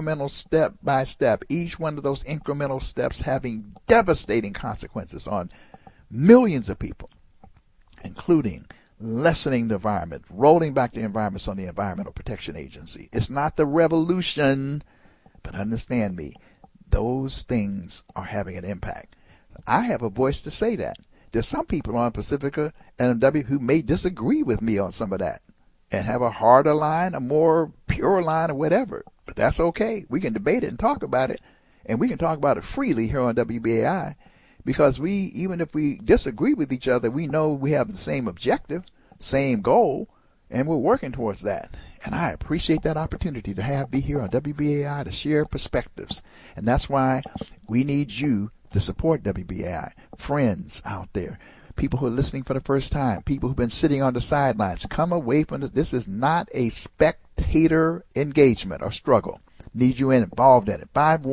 step. Each one of those incremental steps having devastating consequences on millions of people, including lessening the environment, rolling back the environments on the Environmental Protection Agency. It's not the revolution. But understand me, those things are having an impact. I have a voice to say that. There's some people on Pacifica and MW who may disagree with me on some of that and have a harder line, a more pure line, or whatever. But that's okay. We can debate it and talk about it, and we can talk about it freely here on WBAI because even if we disagree with each other, we know we have the same objective, same goal, and we're working towards that. And I appreciate that opportunity to be here on WBAI to share perspectives. And that's why we need you to support WBAI. Friends out there, people who are listening for the first time, people who've been sitting on the sidelines, come away from this. This is not a spectator engagement or struggle. Need you involved in it.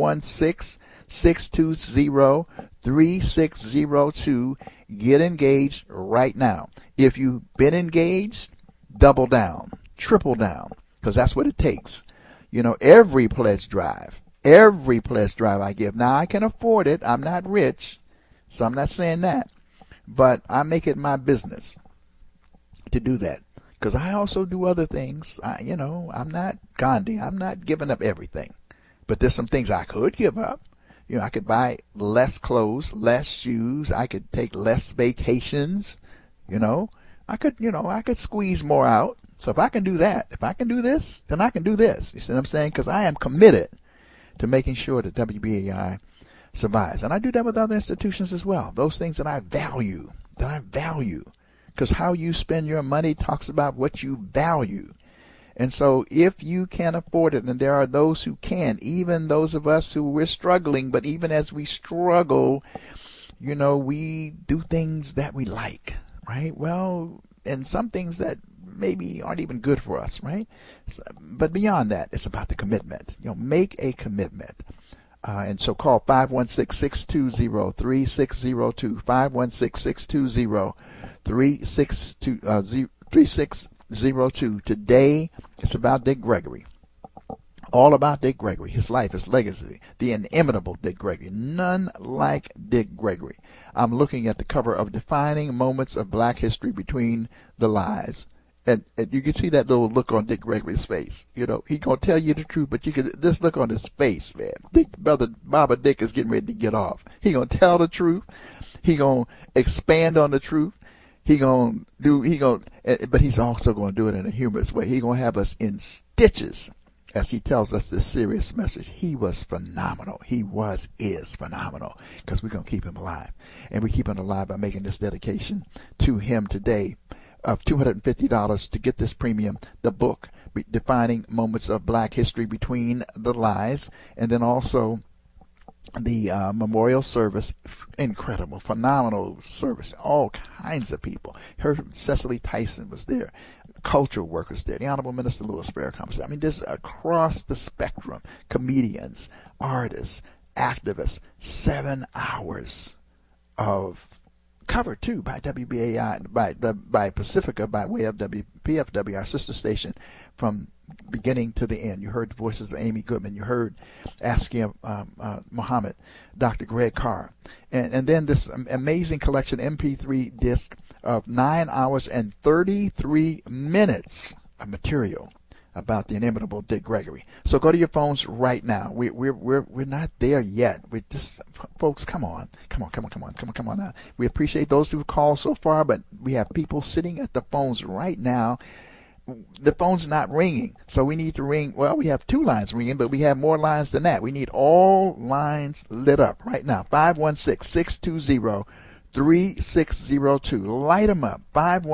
516-620-3602. Get engaged right now. If you've been engaged, double down. Triple down, because that's what it takes. Every pledge drive I give. Now, I can afford it. I'm not rich, so I'm not saying that. But I make it my business to do that, because I also do other things. I'm not Gandhi. I'm not giving up everything. But there's some things I could give up. I could buy less clothes, less shoes. I could take less vacations. I could squeeze more out. So if I can do that, if I can do this, then I can do this. You see what I'm saying? Because I am committed to making sure that WBAI survives. And I do that with other institutions as well. Those things that I value. Because how you spend your money talks about what you value. And so if you can afford it, and there are those who can, even those of us who we're struggling, but even as we struggle, we do things that we like, right? Well, and some things that maybe aren't even good for us, right? But beyond that, it's about the commitment. Make a commitment. And so call 516-620-3602, 516-620-3602. Today, it's about Dick Gregory. All about Dick Gregory, his life, his legacy, the inimitable Dick Gregory. None like Dick Gregory. I'm looking at the cover of Defining Moments of Black History Between the Lies. And you can see that little look on Dick Gregory's face. He gonna tell you the truth, but you can just look on his face, man. Brother Baba Dick is getting ready to get off. He gonna tell the truth. He gonna expand on the truth. But he's also gonna do it in a humorous way. He gonna have us in stitches as he tells us this serious message. He was phenomenal. Is phenomenal, because we're gonna keep him alive, and we keep him alive by making this dedication to him today. of $250 to get this premium, the book, Defining Moments of Black History Between the Lies, and then also the memorial service. Incredible, phenomenal service. All kinds of people. Cecily Tyson was there. Cultural workers there. The Honorable Minister Louis Farrakhan was there. I mean, this across the spectrum. Comedians, artists, activists. 7 hours of covered too by WBAI, by Pacifica, by way of WPFW, our sister station, from beginning to the end. You heard the voices of Amy Goodman. You heard Askia Muhammad, Dr. Greg Carr, and then this amazing collection MP3 disc of 9 hours and 33 minutes of material about the inimitable Dick Gregory. So go to your phones right now. We're not there yet. We just, folks, come on now. We appreciate those who've called so far, but we have people sitting at the phones right now. The phone's not ringing, so we need to ring. Well, we have 2 lines ringing, but we have more lines than that. We need all lines lit up right now. 516-620-3602. Light them up.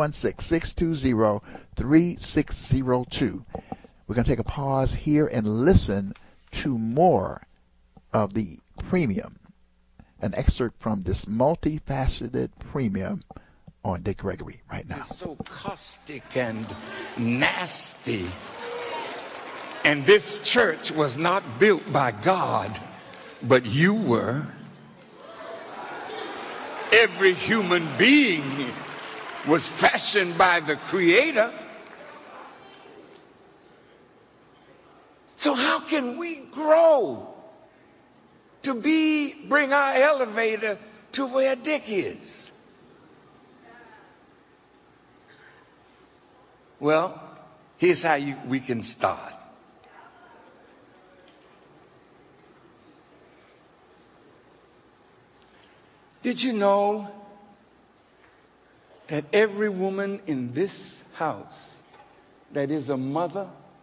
516-620-3602. We're going to take a pause here and listen to more of the premium, an excerpt from this multifaceted premium on Dick Gregory right now. It's so caustic and nasty. And this church was not built by God, but you were. Every human being was fashioned by the Creator. So how can we grow to bring our elevator to where Dick is? Well, here's how we can start. Did you know that every woman in this house that is a mother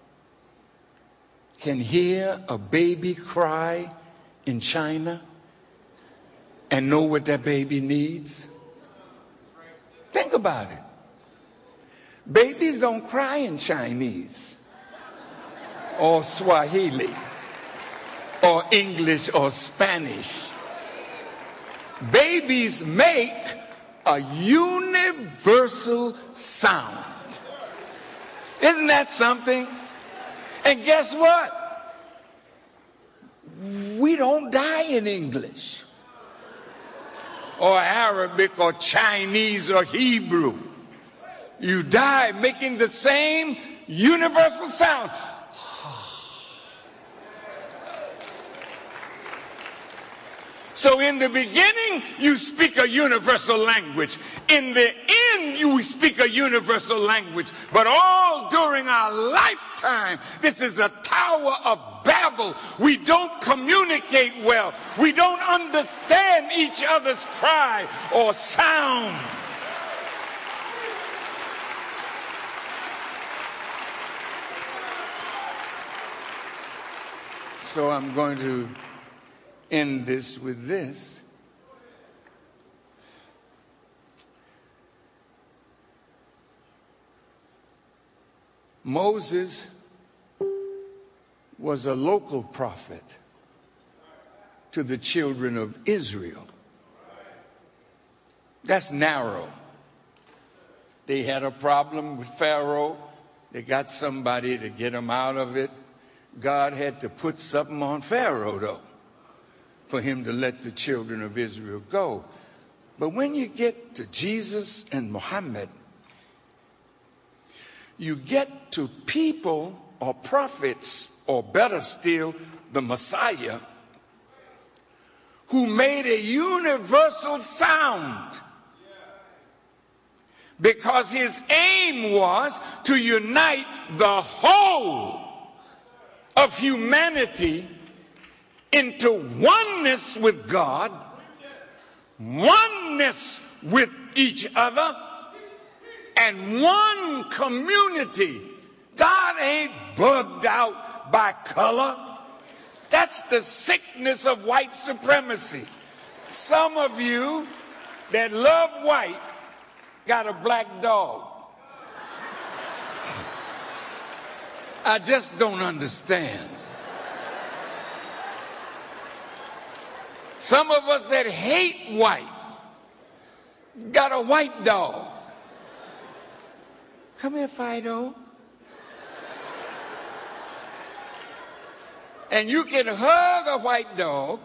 can hear a baby cry in China and know what that baby needs? Think about it. Babies don't cry in Chinese or Swahili or English or Spanish. Babies make a universal sound. Isn't that something? And guess what? We don't die in English or Arabic or Chinese or Hebrew. You die making the same universal sound. So in the beginning, you speak a universal language. In the end, you speak a universal language. But all during our lifetime, this is a Tower of Babel. We don't communicate well. We don't understand each other's cry or sound. So I'm going to end this with this. Moses was a local prophet to the children of Israel. That's narrow. They had a problem with Pharaoh. They got somebody to get them out of it. God had to put something on Pharaoh, though, for him to let the children of Israel go. But when you get to Jesus and Muhammad, you get to people or prophets, or better still, the Messiah, who made a universal sound. Because his aim was to unite the whole of humanity into oneness with God, oneness with each other, and one community. God ain't bugged out by color. That's the sickness of white supremacy. Some of you that love white got a black dog. I just don't understand. Some of us that hate white got a white dog. Come here, Fido. And you can hug a white dog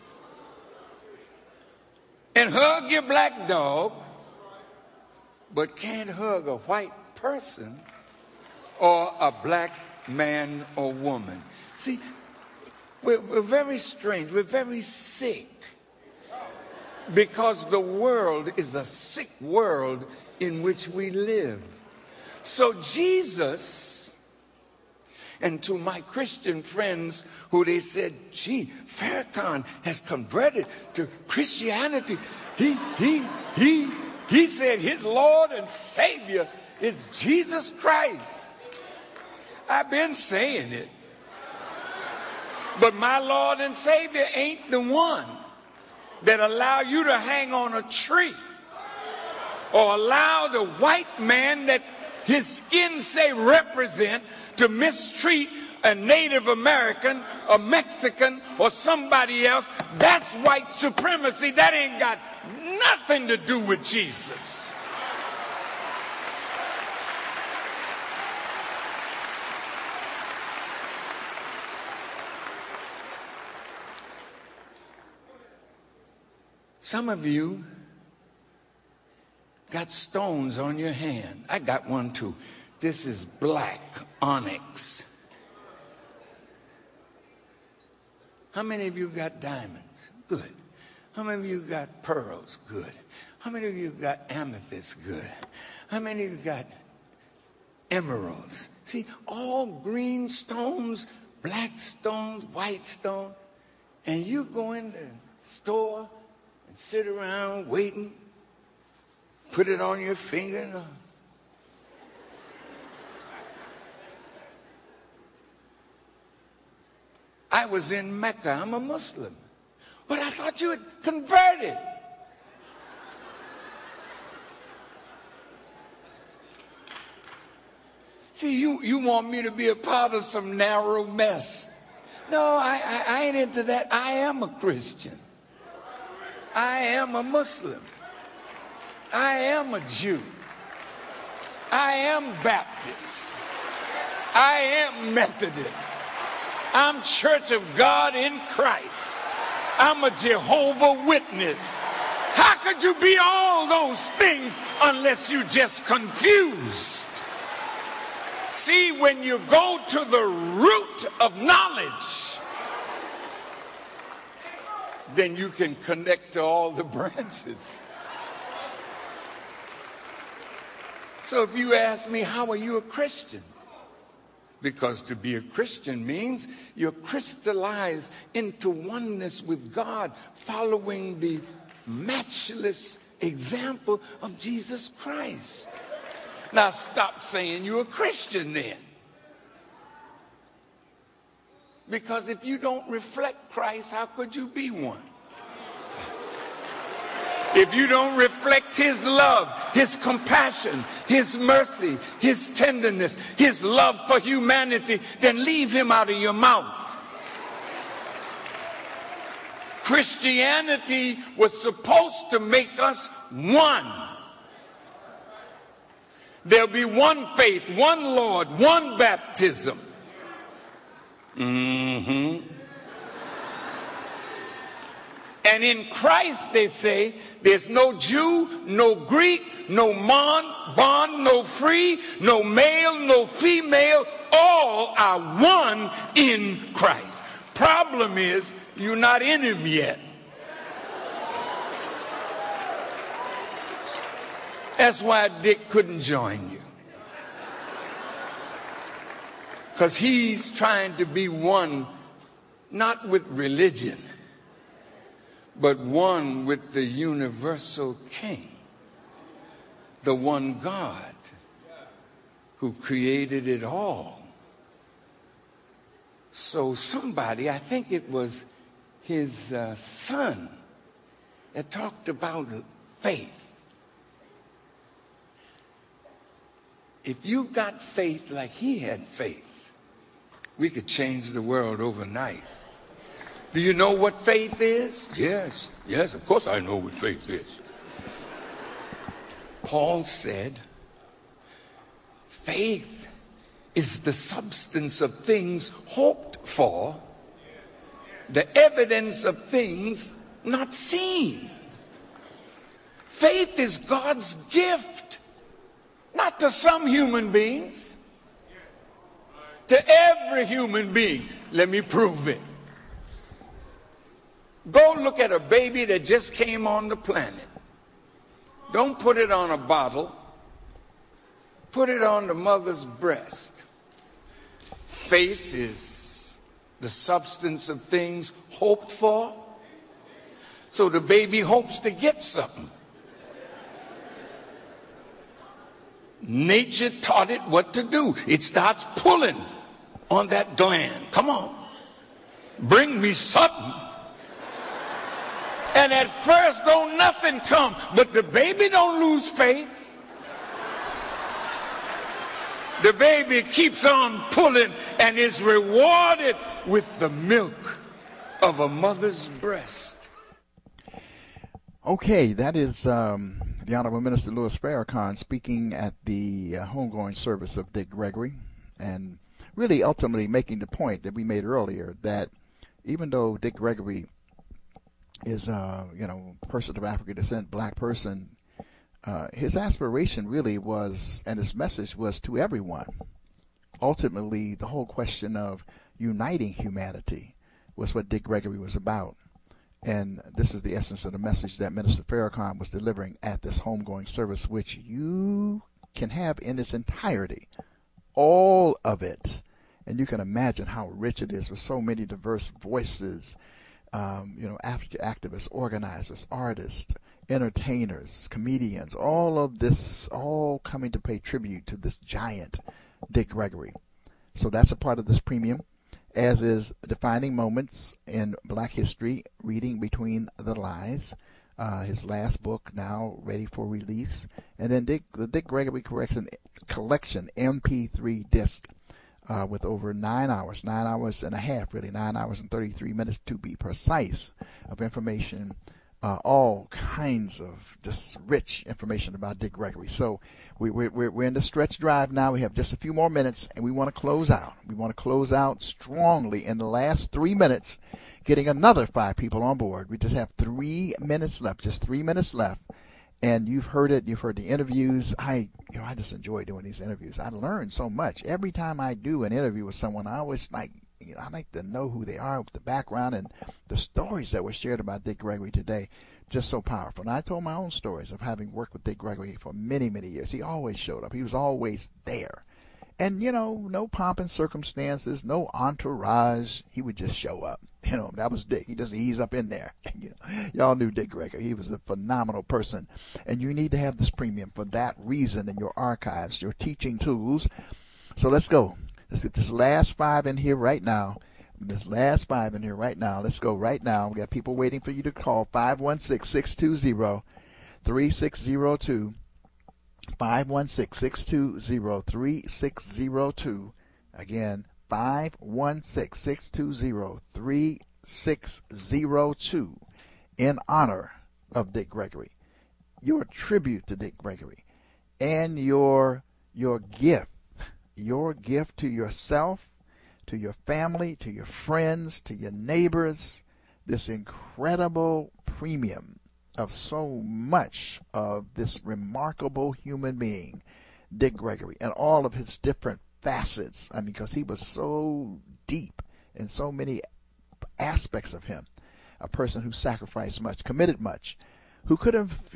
and hug your black dog, but can't hug a white person or a black man or woman. See, we're very strange. We're very sick because the world is a sick world in which we live. So Jesus, and to my Christian friends who they said, gee, Farrakhan has converted to Christianity. He said his Lord and Savior is Jesus Christ. I've been saying it. But my Lord and Savior ain't the one that allow you to hang on a tree or allow the white man that his skin say represent to mistreat a Native American, a Mexican, or somebody else. That's white supremacy. That ain't got nothing to do with Jesus. Some of you got stones on your hand. I got one too. This is black onyx. How many of you got diamonds? Good. How many of you got pearls? Good. How many of you got amethyst? Good. How many of you got emeralds? See, all green stones, black stones, white stone, and you go in the store and sit around waiting, put it on your finger. I was in Mecca. I'm a Muslim. But I thought you had converted. See, you want me to be a part of some narrow mess. No, I ain't into that. I am a Christian. I am a Muslim. I am a Jew. I am Baptist. I am Methodist. I'm Church of God in Christ. I'm a Jehovah's Witness. How could you be all those things unless you just confused? See, when you go to the root of knowledge, then you can connect to all the branches. So if you ask me, how are you a Christian? Because to be a Christian means you're crystallized into oneness with God, following the matchless example of Jesus Christ. Now stop saying you're a Christian then. Because if you don't reflect Christ, how could you be one? If you don't reflect his love, his compassion, his mercy, his tenderness, his love for humanity, then leave him out of your mouth. Christianity was supposed to make us one. There'll be one faith, one Lord, one baptism. And in Christ, they say, there's no Jew, no Greek, no bond, no free, no male, no female. All are one in Christ. Problem is, you're not in him yet. That's why Dick couldn't join you. Because he's trying to be one, not with religion, but one with the universal King, the one God who created it all. So somebody, I think it was his son, that talked about faith. If you got faith like he had faith, We could change the world overnight. Do you know what faith is? Yes, of course I know what faith is. Paul said, faith is the substance of things hoped for, the evidence of things not seen. Faith is God's gift, not to some human beings, to every human being. Let me prove it. Go look at a baby that just came on the planet. Don't put it on a bottle. Put it on the mother's breast. Faith is the substance of things hoped for. So the baby hopes to get something. Nature taught it what to do. It starts pulling on that gland. Come on. Bring me something. And at first don't nothing come, but the baby don't lose faith. The baby keeps on pulling and is rewarded with the milk of a mother's breast. Okay, that is the Honorable Minister Louis Farrakhan speaking at the homegoing service of Dick Gregory, and really ultimately making the point that we made earlier, that even though Dick Gregory is person of African descent, black person, his aspiration really was, and his message was to everyone. Ultimately, the whole question of uniting humanity was what Dick Gregory was about. And this is the essence of the message that Minister Farrakhan was delivering at this homegoing service, which you can have in its entirety, all of it. And you can imagine how rich it is with so many diverse voices, African activists, organizers, artists, entertainers, comedians, all of this, all coming to pay tribute to this giant, Dick Gregory. So that's a part of this premium, as is Defining Moments in Black History, Reading Between the Lies, his last book now ready for release, and then the Dick Gregory Collection MP3 disc with over 9 hours and a half, really 9 hours and 33 minutes to be precise, of information, all kinds of just rich information about Dick Gregory. So we're in the stretch drive now. We have just a few more minutes, and we want to close out. We want to close out strongly in the last 3 minutes, getting another 5 people on board. We just have 3 minutes left, just 3 minutes left. And you've heard it. You've heard the interviews. I just enjoy doing these interviews. I learn so much. Every time I do an interview with someone, I always I like to know who they are, the background, and the stories that were shared about Dick Gregory today. Just so powerful. And I told my own stories of having worked with Dick Gregory for many, many years. He always showed up. He was always there. And, no pomp and circumstances, no entourage. He would just show up. That was Dick. He just eased up in there. Y'all knew Dick Gregory. He was a phenomenal person. And you need to have this premium for that reason in your archives, your teaching tools. So let's go. Let's get this last 5 in here right now. Let's go right now. We got people waiting for you to call. 516-620-3602. 516-620-3602. Again, 516-620-3602 in honor of Dick Gregory. Your tribute to Dick Gregory and your gift to yourself, to your family, to your friends, to your neighbors, this incredible premium of so much of this remarkable human being, Dick Gregory, and all of his different facets. I mean, because he was so deep in so many aspects of him, a person who sacrificed much, committed much, who could have,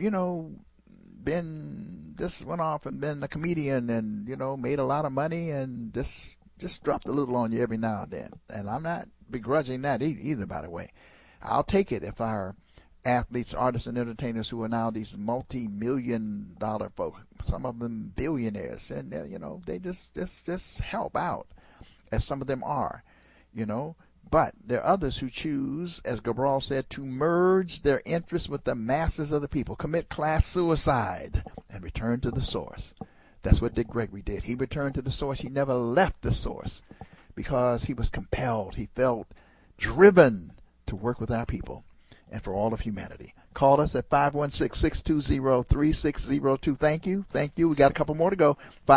went off and been a comedian and, made a lot of money and just dropped a little on you every now and then. And I'm not begrudging that either, by the way. I'll take it if our athletes, artists, and entertainers who are now these multi-million-dollar folk, some of them billionaires, and they just help out, as some of them are, But there are others who choose, as Cabral said, to merge their interests with the masses of the people, commit class suicide, and return to the source. That's what Dick Gregory did. He returned to the source. He never left the source, because he was compelled. He felt driven to work with our people and for all of humanity. Call us at 516-620-3602. Thank you. We got a couple more to go.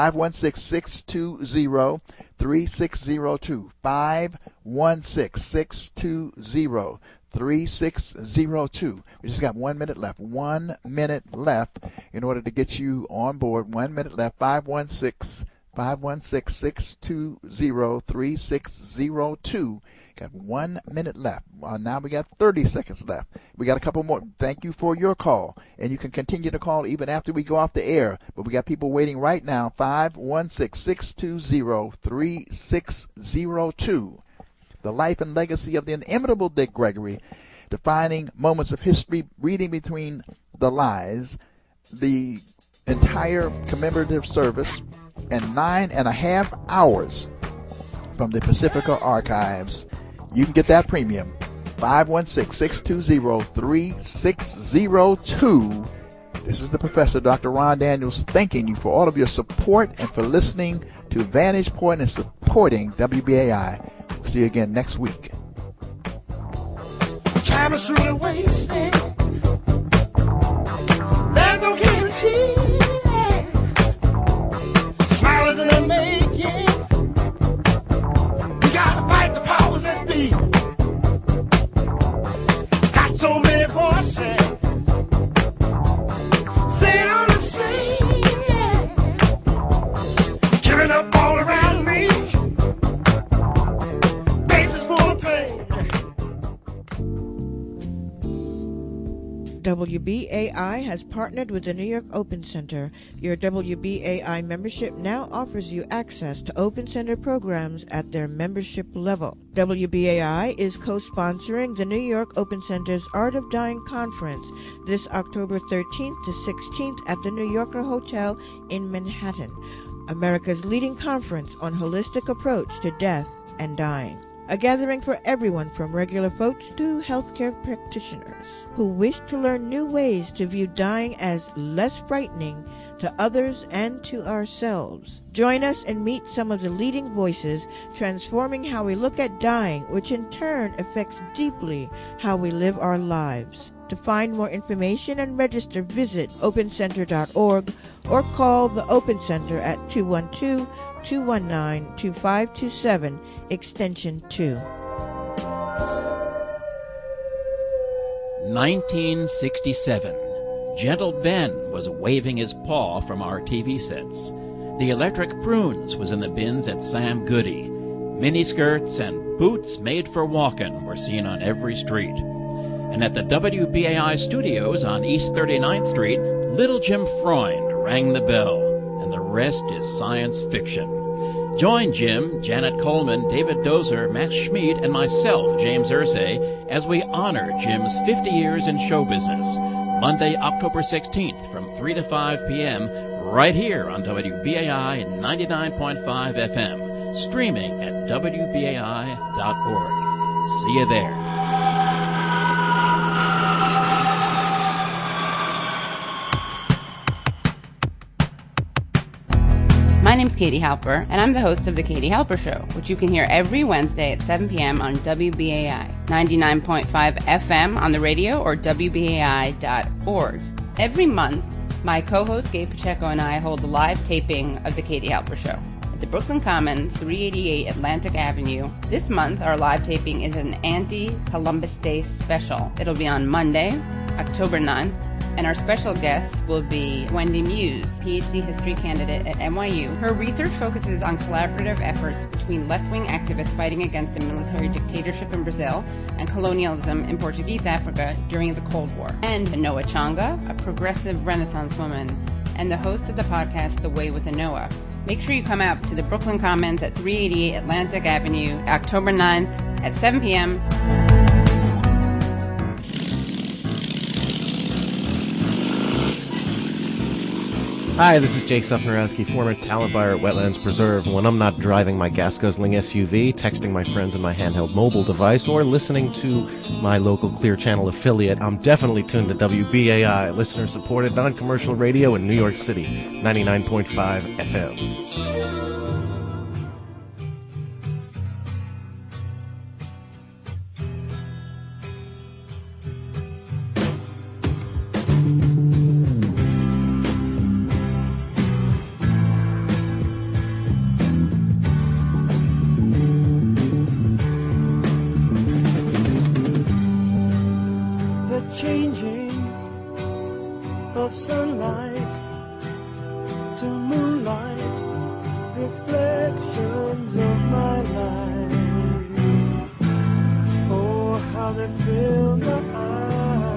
516-620-3602. 516-620-3602. We just got 1 minute left. 1 minute left in order to get you on board. 1 minute left. 516-620-3602. Got 1 minute left. Now we got 30 seconds left. We got a couple more. Thank you for your call. And you can continue to call even after we go off the air. But we got people waiting right now. 516-620-3602. The life and legacy of the inimitable Dick Gregory. Defining moments of history, reading between the lies, the entire commemorative service, and 9.5 hours from the Pacifica Archives. You can get that premium. 516-620-3602. This is the Professor, Dr. Ron Daniels, thanking you for all of your support and for listening to Vantage Point and supporting WBAI. We'll see you again next week. Time is truly wasted. There's no guarantee. Smile isn't a making. We gotta fight the powers that be. Got so many voices saying all the same. Giving up all around me. Faces full of pain. WBAI has partnered with the New York Open Center. Your WBAI membership now offers you access to Open Center programs at their membership level. WBAI is co-sponsoring the New York Open Center's Art of Dying Conference this October 13th to 16th at the New Yorker Hotel in Manhattan, America's leading conference on holistic approach to death and dying. A gathering for everyone from regular folks to healthcare practitioners who wish to learn new ways to view dying as less frightening to others and to ourselves. Join us and meet some of the leading voices transforming how we look at dying, which in turn affects deeply how we live our lives. To find more information and register, visit opencenter.org or call the Open Center at 212-219-2527, extension 2. 1967. Gentle Ben was waving his paw from our TV sets. The Electric Prunes was in the bins at Sam Goody. Miniskirts and boots made for walking were seen on every street. And at the WBAI studios on East 39th Street, Little Jim Freund rang the bell, and the rest is science fiction. Join Jim, Janet Coleman, David Dozer, Max Schmid, and myself, James Irsay, as we honor Jim's 50 years in show business. Monday, October 16th from 3 to 5 p.m. right here on WBAI 99.5 FM, streaming at WBAI.org. See you there. My name's Katie Halper, and I'm the host of The Katie Halper Show, which you can hear every Wednesday at 7 p.m. on WBAI, 99.5 FM on the radio or WBAI.org. Every month, my co-host Gabe Pacheco and I hold a live taping of The Katie Halper Show at the Brooklyn Commons, 388 Atlantic Avenue. This month, our live taping is an anti-Columbus Day special. It'll be on Monday, October 9th. And our special guest will be Wendy Muse, PhD history candidate at NYU. Her research focuses on collaborative efforts between left-wing activists fighting against a military dictatorship in Brazil and colonialism in Portuguese Africa during the Cold War. And Noah Changa, a progressive Renaissance woman, and the host of the podcast The Way with Noah. Make sure you come out to the Brooklyn Commons at 388 Atlantic Avenue, October 9th at 7 p.m. Hi, this is Jake Sufnerowski, former talent buyer at Wetlands Preserve. When I'm not driving my gas guzzling SUV, texting my friends on my handheld mobile device, or listening to my local Clear Channel affiliate, I'm definitely tuned to WBAI, listener-supported non-commercial radio in New York City, 99.5 FM. changing of sunlight to moonlight, reflections of my life. Oh, how they fill my